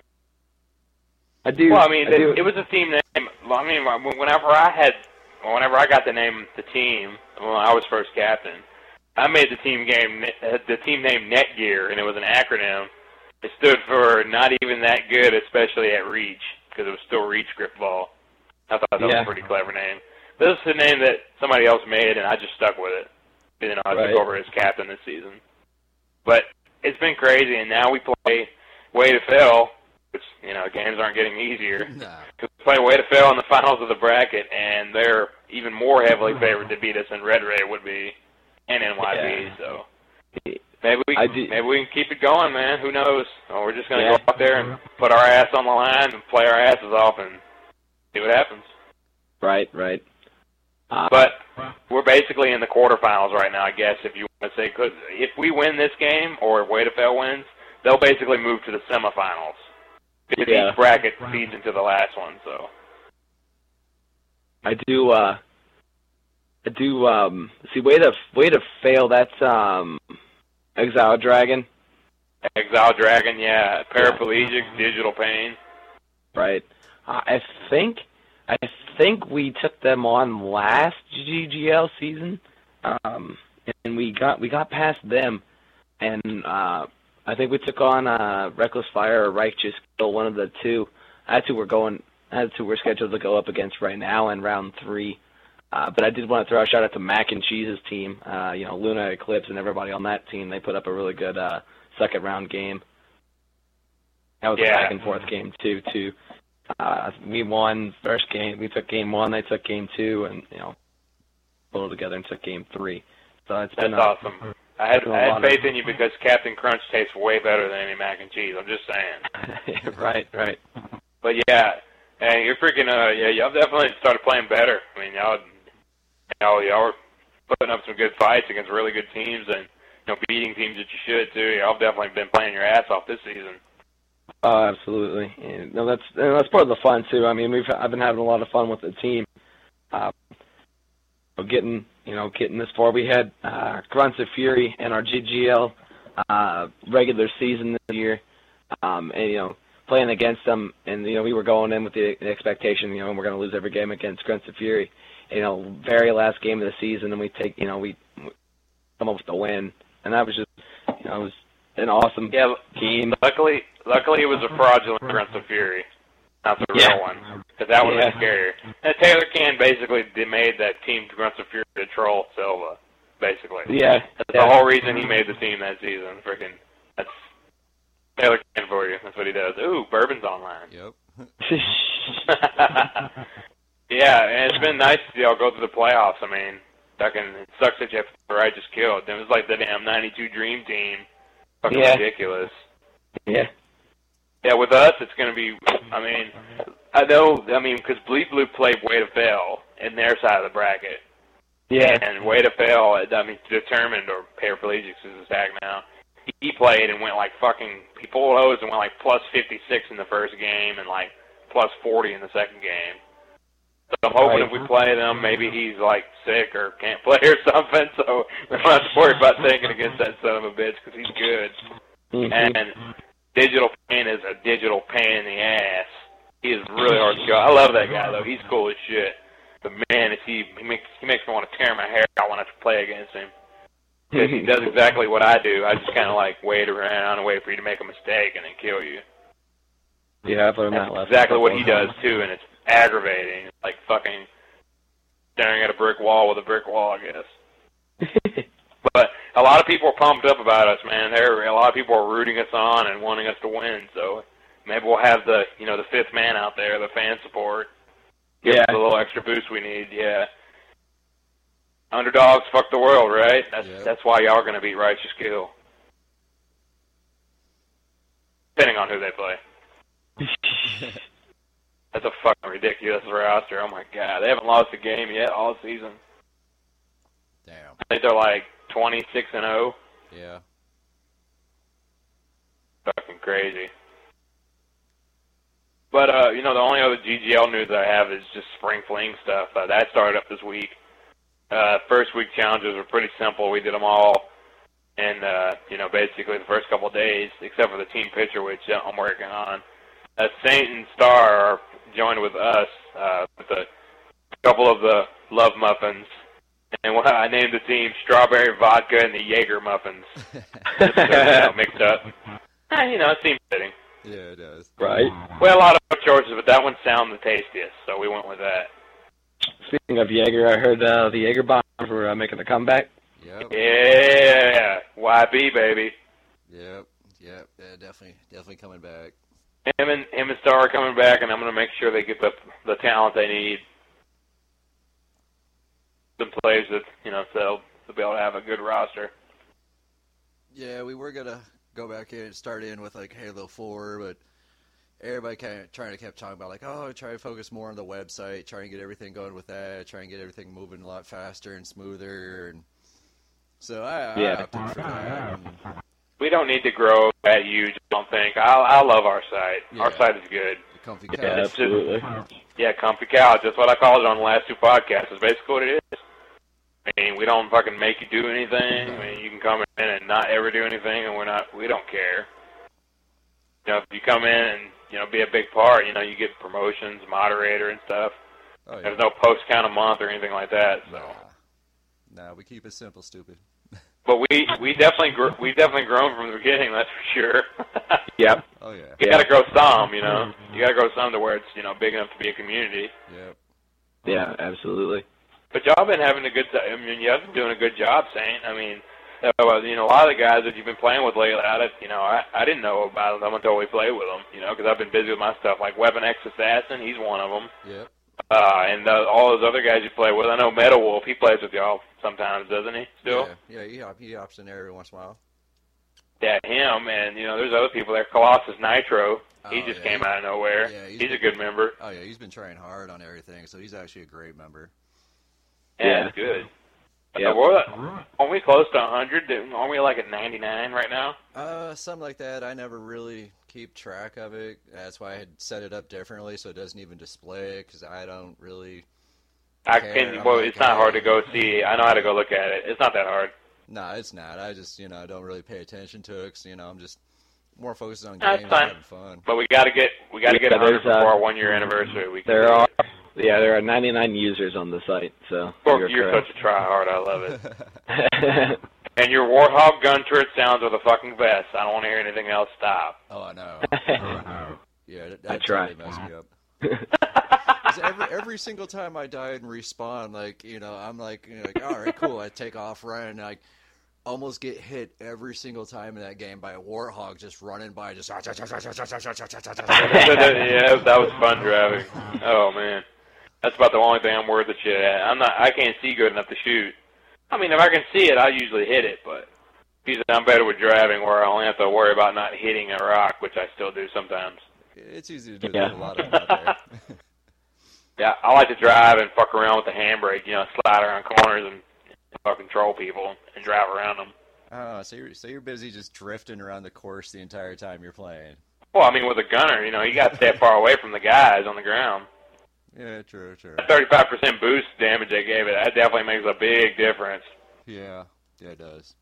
I do. Well, I mean, I do. it, it was a team name. Well, I mean, whenever I had, whenever I got to name the team, when I was first captain, I made the team game, the team name Netgear, and it was an acronym. It stood for not even that good, especially at Reach, because it was still Reach Griffball. I thought that was Yeah. a pretty clever name. This is a name that somebody else made, and I just stuck with it. You know, I Right. took over as captain this season. But it's been crazy, and now we play Way to Fail, which, you know, games aren't getting easier. Nah. Because we play Way to Fail in the finals of the bracket, and they're even more heavily favored to beat us than Red Ray would be, and N Y B, Yeah. so maybe we, I do- maybe we can keep it going, man. Who knows? Or we're just going to Yeah. go out there and put our ass on the line and play our asses off and see what happens. Right, right. Uh, But we're basically in the quarterfinals right now, I guess, if you want to say. Because if we win this game, or Way to Fail wins, they'll basically move to the semifinals. Because Yeah. each bracket feeds into the last one, so. I do. Uh, I do. Um, see, way to way to fail. That's um, Exile Dragon, Exile Dragon, yeah. Paraplegic, Digital Pain. right? Uh, I think. I think we took them on last G G L season, um, and we got we got past them, and uh, I think we took on uh, Reckless Fire or Righteous Kill, one of the two. That's who we're going. That's who we're scheduled to go up against right now in round three. Uh, but I did want to throw a shout out to Mac and Cheese's team. Uh, you know, Luna Eclipse and everybody on that team. They put up a really good uh, second round game. That was Yeah. a back and forth game too. Too. Uh, we won first game. We took game one. They took game two, and you know, pulled together and took game three. So it's That's been a, awesome. I had, been a I had lot of- faith in you because Captain Crunch tastes way better than any mac and cheese. I'm just saying. right, right. But yeah, and you're freaking, uh, yeah, y'all definitely started playing better. I mean, y'all, y'all, y'all were putting up some good fights against really good teams and, you know, beating teams that you should, too. Y'all have definitely been playing your ass off this season. Oh, absolutely. And, no, that's and that's part of the fun too. I mean, we've I've been having a lot of fun with the team. Uh, getting you know getting this far. We had uh, Grunts of Fury in our G G L uh, regular season this year, um, and you know playing against them, and you know we were going in with the expectation, you know, we're going to lose every game against Grunts of Fury. You know, very last game of the season, and we take you know we, we come up with the win, and that was just you know it was an awesome Yeah, game. luckily, luckily it was a fraudulent Grunts of Fury, not the real Yeah. one, because that would have Yeah. been scarier. And Taylor Can basically did- made that team Grunts of Fury to troll Silva, basically. Yeah, That's yeah. the whole reason he made the team that season. Freaking, that's Taylor Can for you. That's what he does. Ooh, bourbon's online. Yep. Yeah, and it's been nice to see y'all go through the playoffs. I mean, fucking, it sucks that you have to Righteous Kill. It was like the damn ninety-two Dream Team. Fucking Yeah. ridiculous. yeah. Yeah, with us, it's going to be, I mean, I know, I mean, because Bleep Blue played Way to Fail in their side of the bracket. Yeah. And Way to Fail, I mean, determined, or paraplegics is his tag now, he played and went like fucking, he pulled O's and went like plus fifty-six in the first game and like plus forty in the second game. So I'm hoping Right. if we play them, maybe he's like sick or can't play or something, so we don't have to worry about taking against that son of a bitch because he's good. Mhm. And Digital Pain is a digital pain in the ass. He is really hard to kill. I love that guy though. He's cool as shit. But man, if he he makes he makes me want to tear my hair out when I have to play against him. Because he does exactly what I do. I just kind of like wait around and wait for you to make a mistake and then kill you. Yeah, I've learned that That's lesson. exactly what he does too, and it's aggravating. It's like fucking staring at a brick wall with a brick wall, I guess. But a lot of people are pumped up about us, man. There, a lot of people are rooting us on and wanting us to win. So maybe we'll have the, you know, the fifth man out there, the fan support. Give Yeah. us the little extra boost we need. Yeah. Underdogs fuck the world, right? That's Yep. that's why y'all are gonna beat Righteous Kill. Depending on who they play. That's a fucking ridiculous roster. Oh my god, they haven't lost a game yet all season. Damn. I think they're like twenty-six and oh. Yeah. Fucking crazy. But uh, you know, the only other G G L news I have is just Spring Fling stuff. Uh, that started up this week. Uh, first week challenges were pretty simple. We did them all, and uh, you know, basically the first couple of days, except for the team pitcher, which uh, I'm working on. Uh, Saint and Star are joined with us uh, with a couple of the Love Muffins, and when I named the team Strawberry Vodka and the Jaeger Muffins, just so, you know, mixed up. Eh, you know, it seemed fitting. Yeah, it does. Right. We had a lot of choices, but that one sounded the tastiest, so we went with that. Speaking of Jaeger, I heard uh, the Jaeger bombs were uh, making a comeback. Yep. Yeah, Y B, baby. Yep, yep, yeah, definitely, definitely coming back. Him and him and Star are coming back, and I'm going to make sure they get the the talent they need. The players that you know, so they'll be able to have a good roster. Yeah, we were gonna go back in and start in with like Halo four, but everybody kind of trying to kept talking about like, oh, try to focus more on the website, try and get everything going with that, try and get everything moving a lot faster and smoother, and so I, Yeah. I opted for that. And, We don't need to grow that huge, I don't think. I I love our site. Yeah. Our site is good. the comfy Yeah, couch. absolutely. Yeah, comfy couch. That's what I called it on the last two podcasts. That's basically what it is. I mean, we don't fucking make you do anything. I mean, you can come in and not ever do anything, and we're not. We don't care. You know, if you come in and you know be a big part, you know, you get promotions, moderator, and stuff. Oh, yeah. There's no post count a month or anything like that. So, Nah. Nah, we keep it simple, stupid. but we we definitely gr- we definitely grown from the beginning. That's for sure. Yep. Oh, yeah. You got to grow some. You know, you got to grow some to where it's you know big enough to be a community. Yep. Yeah, absolutely. But y'all been having a good time. I mean, y'all been doing a good job, Saint. I mean, uh, you know, a lot of the guys that you've been playing with lately, I, you know, I, I didn't know about them until we played with them, you know, because I've been busy with my stuff. Like Weapon X Assassin, he's one of them. Yep. Uh, and uh, all those other guys you play with. I know Metal Wolf, he plays with y'all sometimes, doesn't he, still? Yeah, yeah he, hop, he hops in there every once in a while. Yeah, him, and, you know, there's other people there. Colossus Nitro, he Oh, just yeah, came he- out of nowhere. yeah, he's he's been- a good member. Oh, yeah, he's been trying hard on everything, so he's actually a great member. Yeah, Yeah. it's good. Yeah. Uh, we're, aren't we close to one hundred? Aren't we like at ninety-nine right now? Uh, something like that. I never really keep track of it. That's why I had set it up differently, so it doesn't even display it, because I don't really... I care. can. I'm Well, like, it's not hard to hey. go see. I know how to go look at it. It's not that hard. No, it's not. I just, you know, I don't really pay attention to it, 'cause, you know, I'm just more focused on That's games and fine. having fun. But we got to get we got to get Yeah, one hundred there's, uh, before our one year anniversary. We can There do are, it. yeah, there are ninety-nine users on the site, so Well, you're you're correct. such a try hard. I love it. And your Warthog gun turret sounds are the fucking best. I don't want to hear anything else. Stop. Oh, I know. Yeah, that, I that try. totally messed me up. 'Cause every every single time I die and respawn, like, you know, I'm like, you know, like, all right, cool. I take off running, and I almost get hit every single time in that game by a Warthog just running by, just. yeah, that was fun driving. Oh man, that's about the only thing I'm worth a shit at. I'm not. I can't see good enough to shoot. I mean, if I can see it, I usually hit it. But usually I'm better with driving, where I only have to worry about not hitting a rock, which I still do sometimes. It's easy to do Yeah. that a lot of out there. Yeah, I like to drive and fuck around with the handbrake. You know, slide around corners and fucking troll people and drive around them. Oh, so you're so you're busy just drifting around the course the entire time you're playing. Well, I mean, with a gunner, you know, you got to stay far away from the guys on the ground. Yeah, true, true. That thirty-five percent boost damage they gave it, that definitely makes a big difference. Yeah, yeah, it does.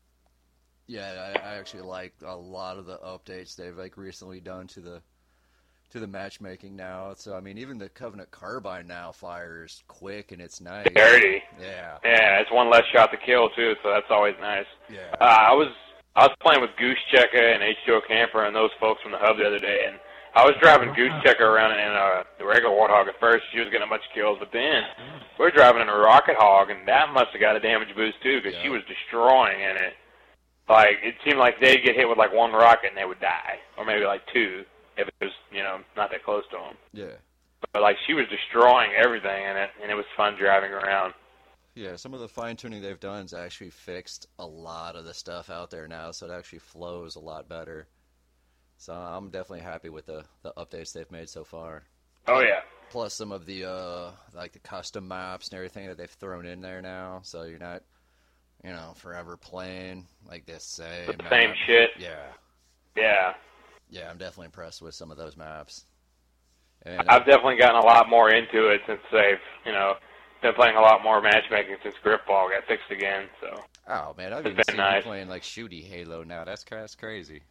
Yeah, I, I actually like a lot of the updates they've like recently done to the to the matchmaking now. So I mean, even the Covenant Carbine now fires quick and it's nice. Dirty. Yeah, Yeah, it's one less shot to kill, too, so that's always nice. yeah. Uh, I was I was playing with Goose Checker and H two O Camper and those folks from the hub the other day, and I was driving Goose Checker around in uh, the regular Warthog at first. She was getting a bunch of kills, but then we were driving in a Rocket Hog, and that must have got a damage boost, too, because Yeah. she was destroying in it. Like, it seemed like they'd get hit with, like, one rocket and they would die, or maybe, like, two, if it was, you know, not that close to them. Yeah, But, like, she was destroying everything in it, and it was fun driving around. yeah. Some of the fine tuning they've done has actually fixed a lot of the stuff out there now, so it actually flows a lot better. So I'm definitely happy with the the updates they've made so far. Oh, yeah. Plus some of the uh like the custom maps and everything that they've thrown in there now, so you're not, you know, forever playing like this same The map. same shit. Yeah, Yeah. yeah. I'm definitely impressed with some of those maps. And I've definitely gotten a lot more into it since they've, you know, been playing a lot more matchmaking since Gripball got fixed again. So oh man, I've It's even been seen nice. you playing like shooty Halo now. That's that's crazy.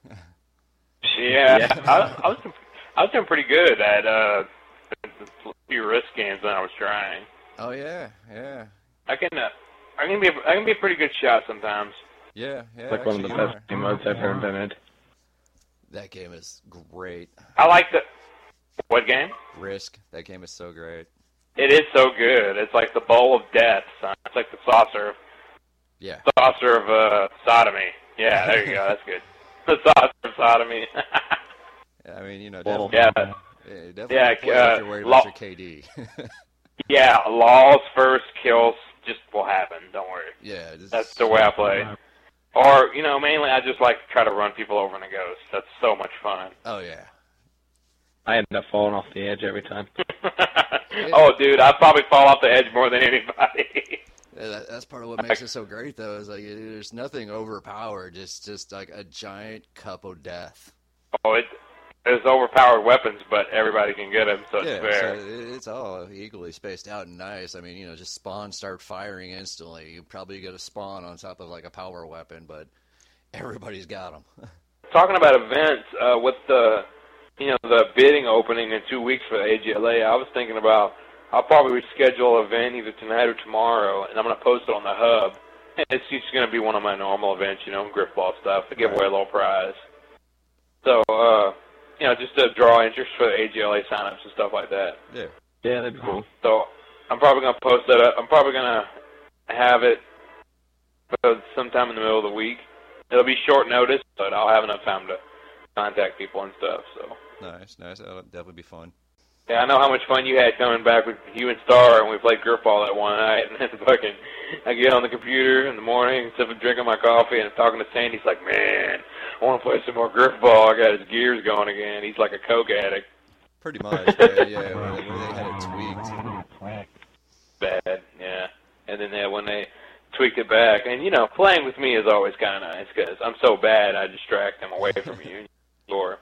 yeah, Yeah. I, I was I was doing pretty good at uh, the few risk games that I was trying. Oh yeah, yeah, I can uh, I can be a, I can be a pretty good shot sometimes. yeah, yeah. Like one of the actually you best are. game modes ever invented. That game is great. I like the what game? Risk. That game is so great. It is so good. It's like the bowl of death, son. It's like the saucer Yeah. saucer of uh, sodomy. Yeah, there you go. That's good. the thoughts for sodomy. I mean, you know, Well, definitely, yeah, yeah, definitely yeah, play uh, if you're worried law- about your K D. yeah. Laws first, kills just will happen. Don't worry. Yeah, just, That's the way I play. Or, you know, mainly I just like to try to run people over in a ghost. That's so much fun. Oh yeah. I end up falling off the edge every time. Oh, dude, I probably fall off the edge more than anybody. Yeah, that, that's part of what makes it so great, though. Is like there's nothing overpowered. Just just like a giant cup of death. Oh, it, there's overpowered weapons, but everybody can get them, so it's Yeah, fair. so it- it's all equally spaced out and nice. I mean, you know, just spawn start firing instantly. You probably get a spawn on top of like a power weapon, but everybody's got them. Talking about events, uh, with the, you know, the bidding opening in two weeks for the A G L A, I was thinking about I'll probably schedule an event either tonight or tomorrow, and I'm going to post it on the hub. And it's just going to be one of my normal events, you know, griffball stuff, to give away a little prize. So, uh, you know, just to draw interest for the A G L A signups and stuff like that. Yeah. Yeah, that'd be cool. So I'm probably going to post that up. I'm probably going to have it sometime in the middle of the week. It'll be short notice, but I'll have enough time to contact people and stuff. So Nice, nice. That'll definitely be fun. yeah, I know how much fun you had coming back with you and Star, and we played griffball that one night. And then fucking, I get on the computer in the morning, sipping, drinking my coffee, and I'm talking to Sandy. He's like, "Man, I want to play some more griffball. I got his gears going again." He's like a coke addict. Pretty much. Yeah, yeah. When when they had it tweaked. Bad, yeah. And then they, when they tweaked it back, and you know, playing with me is always kind of nice because I'm so bad, I distract them away from you. Or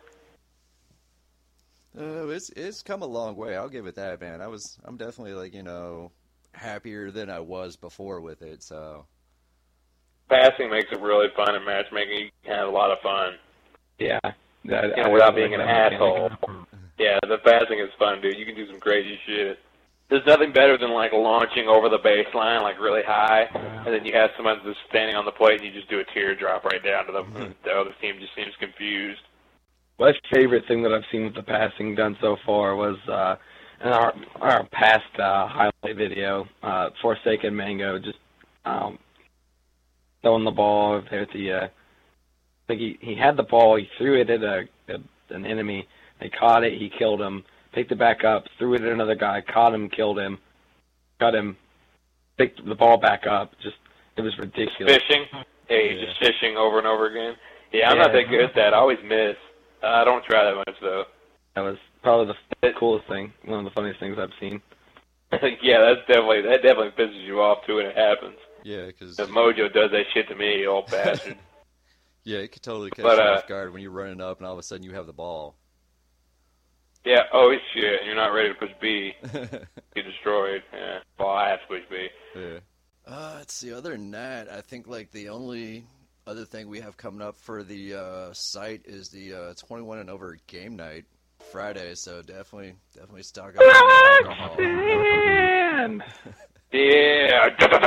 Uh, it's it's come a long way. I'll give it that, man. I was I'm definitely like you know happier than I was before with it. So passing makes it really fun, and matchmaking you can have a lot of fun. Yeah. That, You know, without being an asshole. Yeah, the passing is fun, dude. You can do some crazy shit. There's nothing better than like launching over the baseline, like really high, and then you have someone just standing on the plate, and you just do a teardrop right down to them. The other team just seems confused. My favorite thing that I've seen with the passing done so far was uh, in our our past uh, highlight video, uh, Forsaken Mango just um, throwing the ball there at the. Uh, I think he he had the ball. He threw it at a, a an enemy. They caught it. He killed him. Picked it back up. Threw it at another guy. Caught him. Killed him. Cut him. Picked the ball back up. Just it was ridiculous. Fishing? Hey, Yeah. just fishing over and over again. Yeah, I'm Yeah. not that good at that. I always miss. Uh, I don't try that much though. That was probably the coolest thing. One of the funniest things I've seen. Yeah, that's definitely that definitely pisses you off too when it happens. yeah, because The Mojo does that shit to me, old bastard. yeah, it could totally catch But, you uh, off guard when you're running up and all of a sudden you have the ball. Yeah, oh shit, you're not ready to push B. Get destroyed. Yeah. Well, I have to push B. Yeah. Uh, let's see. Other than that, I think like the only other thing we have coming up for the uh, site is the uh, twenty-one and over game night Friday. So definitely, definitely stock up on alcohol. Man! Yeah.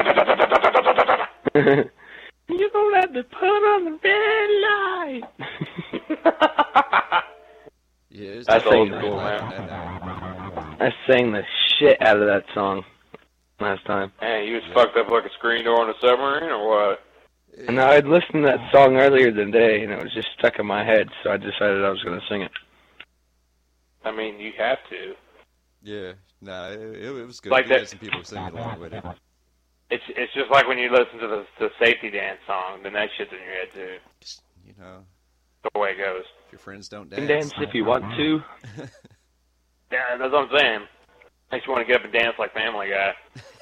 You're gonna have to put on the red light. Yeah, it's That's definitely old a school, great man. night on that night. I sang the shit out of that song last time. Man, you was fucked up like a screen door on a submarine, or what? And I had listened to that song earlier today, and it was just stuck in my head, so I decided I was going to sing it. I mean, you have to. Yeah, nah, it, it, it was good. Like we that- had some people singing along with it. It's it's just like when you listen to the the safety dance song, then that shit's in your head too. Just, you know, The way it goes. if your friends don't You can dance. dance if you want to. Yeah, that's what I'm saying. Makes you want to get up and dance like Family Guy.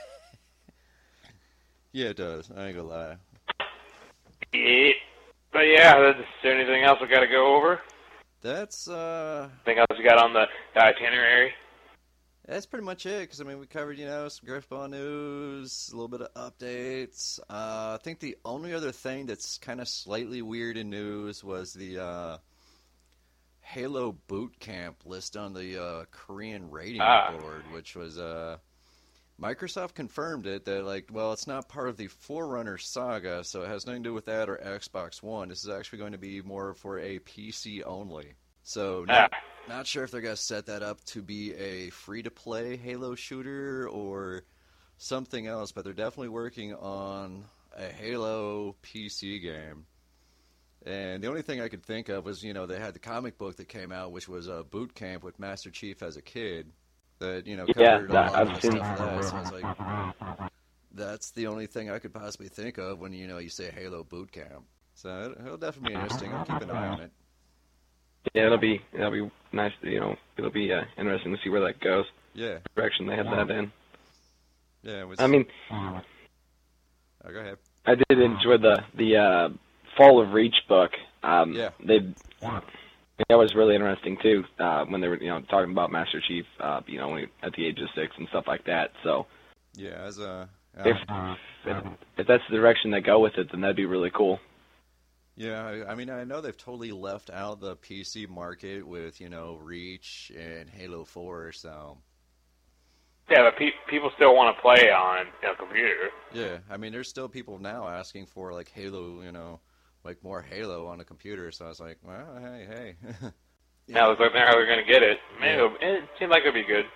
Yeah, it does. I ain't gonna lie. Yeah. But yeah, is there anything else we got to go over? That's uh, Anything else you got on the itinerary? that's pretty much it. Because I mean, we covered you know some Griffball news, a little bit of updates. Uh, I think the only other thing that's kind of slightly weird in news was the uh, Halo Boot Camp list on the uh, Korean rating Ah. board, which was uh, Microsoft confirmed it that like, well, it's not part of the Forerunner saga, so it has nothing to do with that or Xbox One. This is actually going to be more for a P C only. So not, not sure if they're going to set that up to be a free-to-play Halo shooter or something else, but they're definitely working on a Halo P C game. And the only thing I could think of was, you know, they had the comic book that came out, which was a boot camp with Master Chief as a kid. That, you know, Yeah, covered a that- lot of I've the seen- stuff of that. So I was like, that's the only thing I could possibly think of when, you know, you say Halo boot camp. So it- it'll definitely be interesting. I'll keep an eye on it. Yeah, it'll be it'll be nice. To, you know, it'll be uh, interesting to see where that goes. Yeah, Direction they had that in. yeah. It was, I mean, oh, go ahead. I did enjoy the the uh, Fall of Reach book. Um, Yeah. They that was really interesting too. Uh, when they were you know talking about Master Chief, uh, you know, when he, at the age of six and stuff like that. So Yeah, as a if, if if that's the direction they go with it, then that'd be really cool. yeah, I, I mean, I know they've totally left out the P C market with, you know, Reach and Halo four. So Yeah, but pe- people still want to play on a computer. yeah, I mean, there's still people now asking for like Halo, you know, like more Halo on a computer. So I was like, well, hey, hey. Now it looks like they're going to get it. Man, Yeah. it'll, it seemed like it'd be good.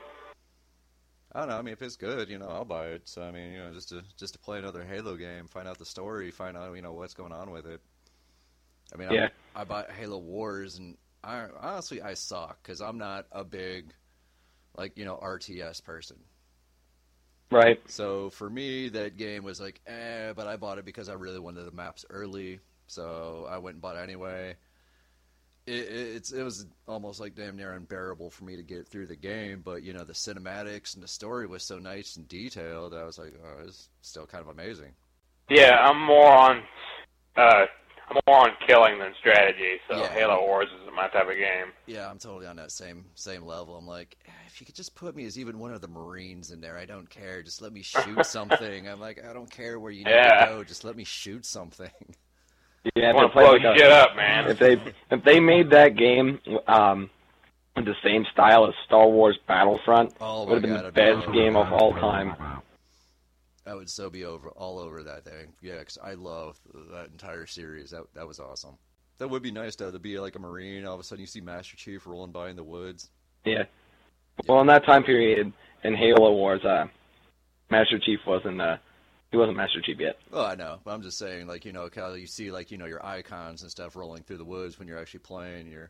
I don't know. I mean, if it's good, you know, I'll buy it. So I mean, you know, just to just to play another Halo game, find out the story, find out, you know, what's going on with it. I mean, Yeah. I, I bought Halo Wars, and I honestly I suck because I'm not a big, like, you know, R T S person. Right. So for me, that game was like, eh, but I bought it because I really wanted the maps early, so I went and bought it anyway. It, it, it's, it was almost like damn near unbearable for me to get through the game, but, you know, the cinematics and the story was so nice and detailed, I was like, oh, it's still kind of amazing. Yeah, I'm more on uh, I'm more on killing than strategy. So Yeah. Halo Wars is my type of game. Yeah, I'm totally on that same same level. I'm like, eh, if you could just put me as even one of the Marines in there, I don't care. Just let me shoot something. I'm like, I don't care where you need Yeah. to go. Just let me shoot something. Yeah, I if want they to blow played like a- shit up, man. if they if they made that game um, with the same style as Star Wars Battlefront, Oh it my would have been God, the I'd be best all game over of that. all time. I would so be over all over that thing. Yeah, 'cause I love that entire series. That that was awesome. That would be nice though to be like a Marine. All of a sudden you see Master Chief rolling by in the woods. Yeah. Well, in that time period in Halo Wars, uh, Master Chief wasn't uh, he wasn't Master Chief yet. Well, I know, but I'm just saying, like, you know, how you see, like, you know, your icons and stuff rolling through the woods when you're actually playing. You're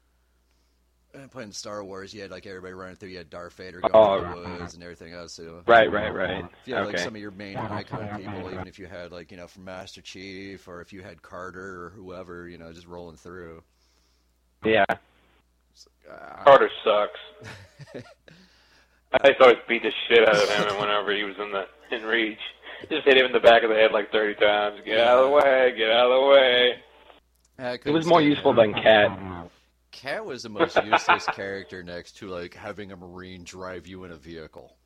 uh, playing Star Wars. You had like everybody running through. You had Darth Vader going Oh. through the woods and everything else. So Right, right, right. if you had like Okay. some of your main icon people, even if you had like, you know, from Master Chief, or if you had Carter or whoever, you know, just rolling through. Yeah. Uh, Carter sucks. I used to always beat the shit out of him, and whenever he was in the in reach, just hit him in the back of the head like thirty times. Get out of the way! Get out of the way! I It couldn't was more stand useful him. than Cat. Cat was the most useless character next to like having a Marine drive you in a vehicle.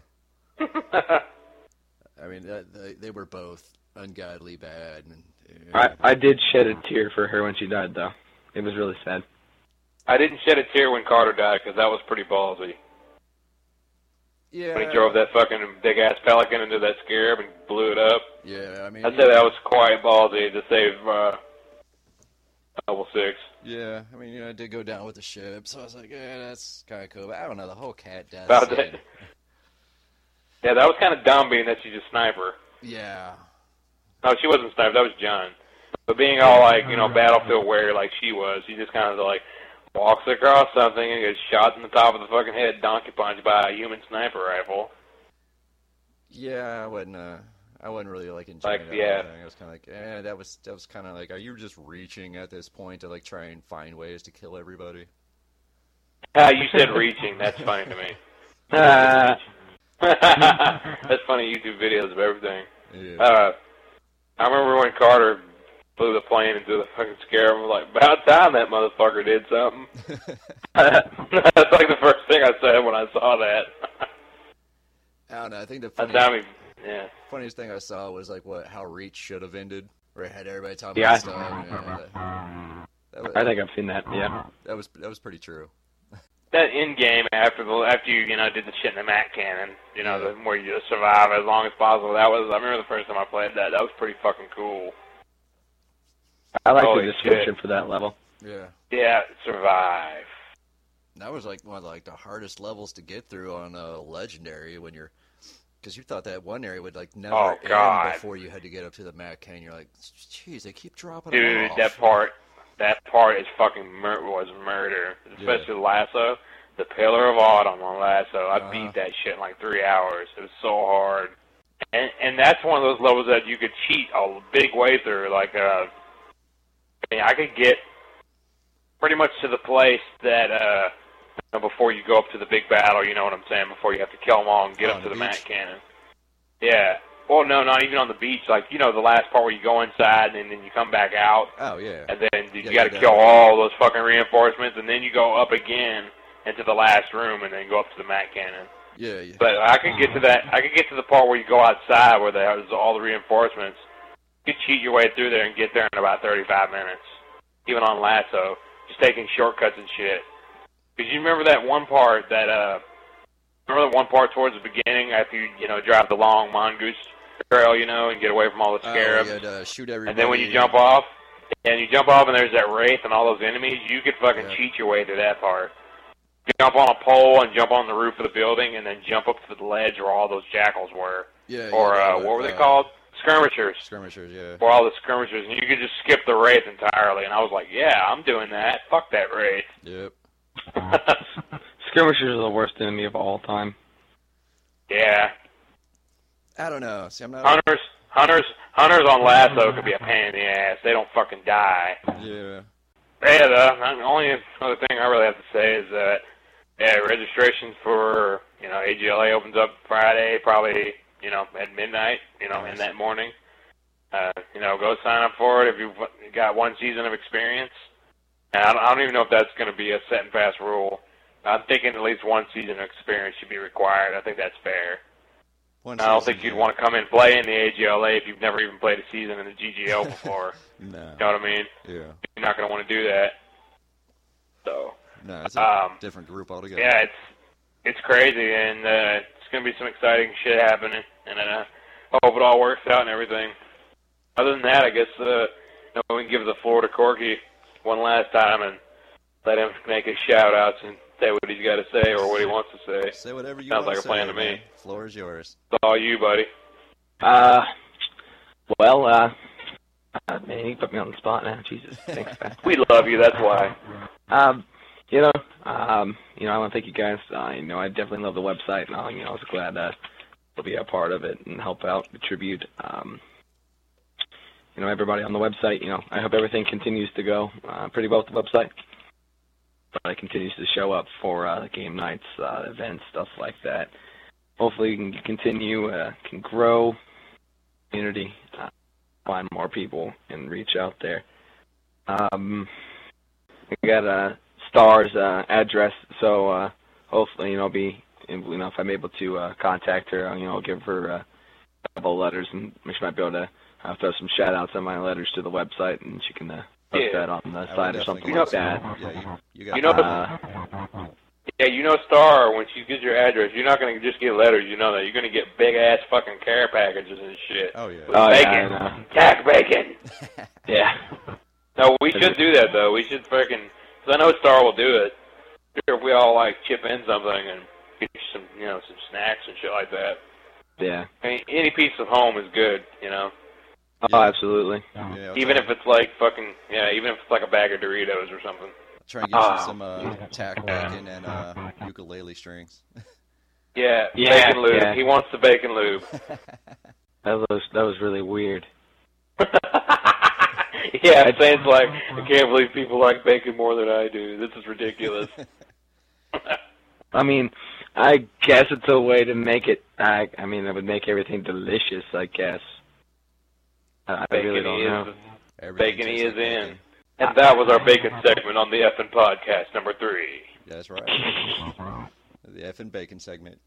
I mean, that, they, they were both ungodly bad. And, I I did shed a tear for her when she died, though. It was really sad. I didn't shed a tear when Carter died because that was pretty ballsy. yeah, When he drove that fucking big ass Pelican into that Scarab and blew it up. Yeah, I mean, I'd say that was quite ballsy to save uh, Level Six. yeah, I mean, you know, it did go down with the ship, so I was like, yeah, that's kind of cool. But I don't know, the whole Cat death About scene. that. Yeah, that was kind of dumb being that she's a sniper. Yeah, No, she wasn't sniper. That was John. But being all like, you know, battlefield warrior like she was, she just kind of like walks across something and gets shot in the top of the fucking head, donkey punched by a human sniper rifle. yeah, I wasn't, uh, I wasn't really like enjoying Like, that yeah. whole thing. I was kind of like, eh, that was that was kind of like, are you just reaching at this point to like try and find ways to kill everybody? Ah, you said reaching. That's funny to me. Uh, That's funny YouTube videos of everything. Yeah. Uh, I remember when Carter flew the plane into the fucking Scarab. I was like, about time that motherfucker did something. That's like the first thing I said when I saw that. I don't know. I think the That's funniest, how he, yeah. funniest thing I saw was like what how Reach should have ended, where it had everybody talking Yeah. about stuff. Yeah, that, that was, I think I've seen that. Yeah. that was that was pretty true. That in game after the after you you know did the shit in the Mac cannon, you know, the, where you just survive as long as possible. That was I remember the first time I played that. That was pretty fucking cool. I like Holy the description shit. for that level. Yeah, Yeah, survive. that was like one of like the hardest levels to get through on a legendary when you're Because you thought that one area would like never Oh, end God. before you had to get up to the Matt Canyon. You're like, jeez, they keep dropping Dude, them off. that part, that part is fucking mur- was murder. Especially Lasso, the Pillar of Autumn on Lasso. I Uh-huh. beat that shit in like three hours. It was so hard. And and that's one of those levels that you could cheat a big way through. Like, uh, I mean, I could get pretty much to the place that uh, you know, before you go up to the big battle. You know what I'm saying? Before you have to kill them all and get Oh, up on to the the, beach? Matt Cannon. Yeah. Well, no, not even on the beach. Like, you know, the last part where you go inside and then you come back out. Oh, yeah. And then you Yeah, got to you're kill done. all those fucking reinforcements, and then you go up again into the last room, and then go up to the Matt Cannon. Yeah, yeah. But I could get to that. I could get to the part where you go outside, where there's all the reinforcements. You could cheat your way through there and get there in about thirty-five minutes, even on Lasso, just taking shortcuts and shit. Because you remember that one part that uh, remember that one part towards the beginning after you you know drive the long mongoose trail, you know, and get away from all the scarabs. Oh, you had to shoot everybody. And then when you jump off, and you jump off and there's that wraith and all those enemies, you could fucking Yeah. cheat your way through that part. You jump on a pole and jump on the roof of the building and then jump up to the ledge where all those jackals were. Yeah, Or, yeah, uh, yeah, what were they uh, called? Skirmishers. Skirmishers, yeah. Where all the skirmishers, and you could just skip the wraith entirely. And I was like, yeah, I'm doing that. Fuck that wraith. Yep. Skirmishers are the worst enemy of all time. Yeah. I don't know. See, I'm not. Hunters, hunters, hunters on Lasso could be a pain in the ass. They don't fucking die. Yeah. Yeah, the, the only other thing I really have to say is that, yeah, registration for, you know, A G L A opens up Friday, probably, you know, at midnight, you know, in that morning. Uh, you know, go sign up for it if you've got one season of experience. And I don't, I don't even know if that's going to be a set and fast rule. I'm thinking at least one season of experience should be required. I think that's fair. One I don't season, think you'd yeah. want to come in and play in the A G L A if you've never even played a season in the G G L before. No. You know what I mean? Yeah. You're not going to want to do that. So, No, it's a Um, different group altogether. yeah, it's it's crazy, and uh, it's going to be some exciting shit happening, and uh, I hope it all works out and everything. Other than that, I guess uh, you know, we can give the floor to Corky one last time and let him make his shout-outs and say what he's got to say or what he wants to say. Say whatever you Sounds want like a to plan say, to me. man. Floor is yours. It's all you, buddy. Uh, well, uh, uh, man, you put me on the spot now. Jesus, thanks, man. We love you, that's why. Um, you know, um, you know, I want to thank you guys. Uh, you know, I definitely love the website, and I, you know, I was glad that to be a part of it and help out, contribute. Um, you know, everybody on the website. You know, I hope everything continues to go uh, pretty well with the website. But it continues to show up for uh, game nights, uh, events, stuff like that. Hopefully, we can continue, uh, can grow community, uh, find more people, and reach out there. Um, we got a Star's uh, address, so uh, hopefully, you know, be you know if I'm able to uh, contact her, you know, I'll give her uh, a couple of letters, and she might be able to uh, throw some shout outs on my letters to the website, and she can uh, post Yeah. that on the I would site or definitely something go like see that. it. Yeah, you, you got You know, Uh, yeah, you know, Star, when she gives your address, you're not going to just get letters, you know that. You're going to get big-ass fucking care packages and shit. Oh, yeah. oh Bacon. yeah, I know. Tack bacon. Yeah. No, we should do that, though. We should freaking, because I know Star will do it. If we all, like, chip in something and get you some, you know, some snacks and shit like that. Yeah. I mean, any piece of home is good, you know? Oh, absolutely. Yeah, I'll Even try, if it's like fucking, yeah, even if it's like a bag of Doritos or something. try and get Ah. you some uh, tack bacon and uh, ukulele strings. Yeah, Yeah, bacon lube. yeah. He wants the bacon lube. That was that was really weird. Yeah, it sounds like, I can't believe people like bacon more than I do. This is ridiculous. I mean, I guess it's a way to make it. I, I mean, it would make everything delicious. I guess. I, I really don't know. Everything Bacon tastes is like in. bacon. And that was our bacon segment on the Effin' Podcast, number three. Yeah, that's right. The effing bacon segment.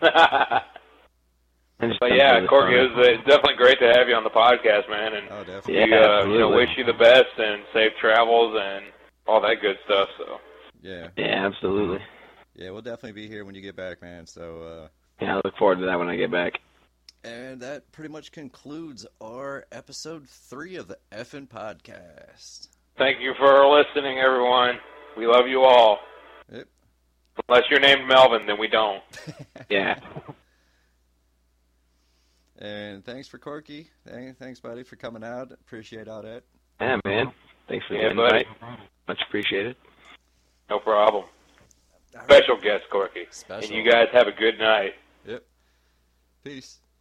But yeah, Corky, it was uh, definitely great to have you on the podcast, man. And Oh, definitely. Yeah, we, uh, you know, absolutely. wish you the best and safe travels and all that good stuff. So Yeah. Yeah, absolutely. Yeah, we'll definitely be here when you get back, man. So, uh, Yeah, I look forward to that when I get back. and that pretty much concludes our episode three of the Effin' Podcast. thank you for listening, everyone. We love you all. Yep. Unless you're named Melvin, then we don't. Yeah. And thanks for Corky. Thanks, buddy, for coming out. Appreciate all that. Yeah, man. Thanks for Yeah, the buddy. invite. Much appreciated. No problem. Special guest, Corky. Special. And you guys have a good night. Yep. Peace.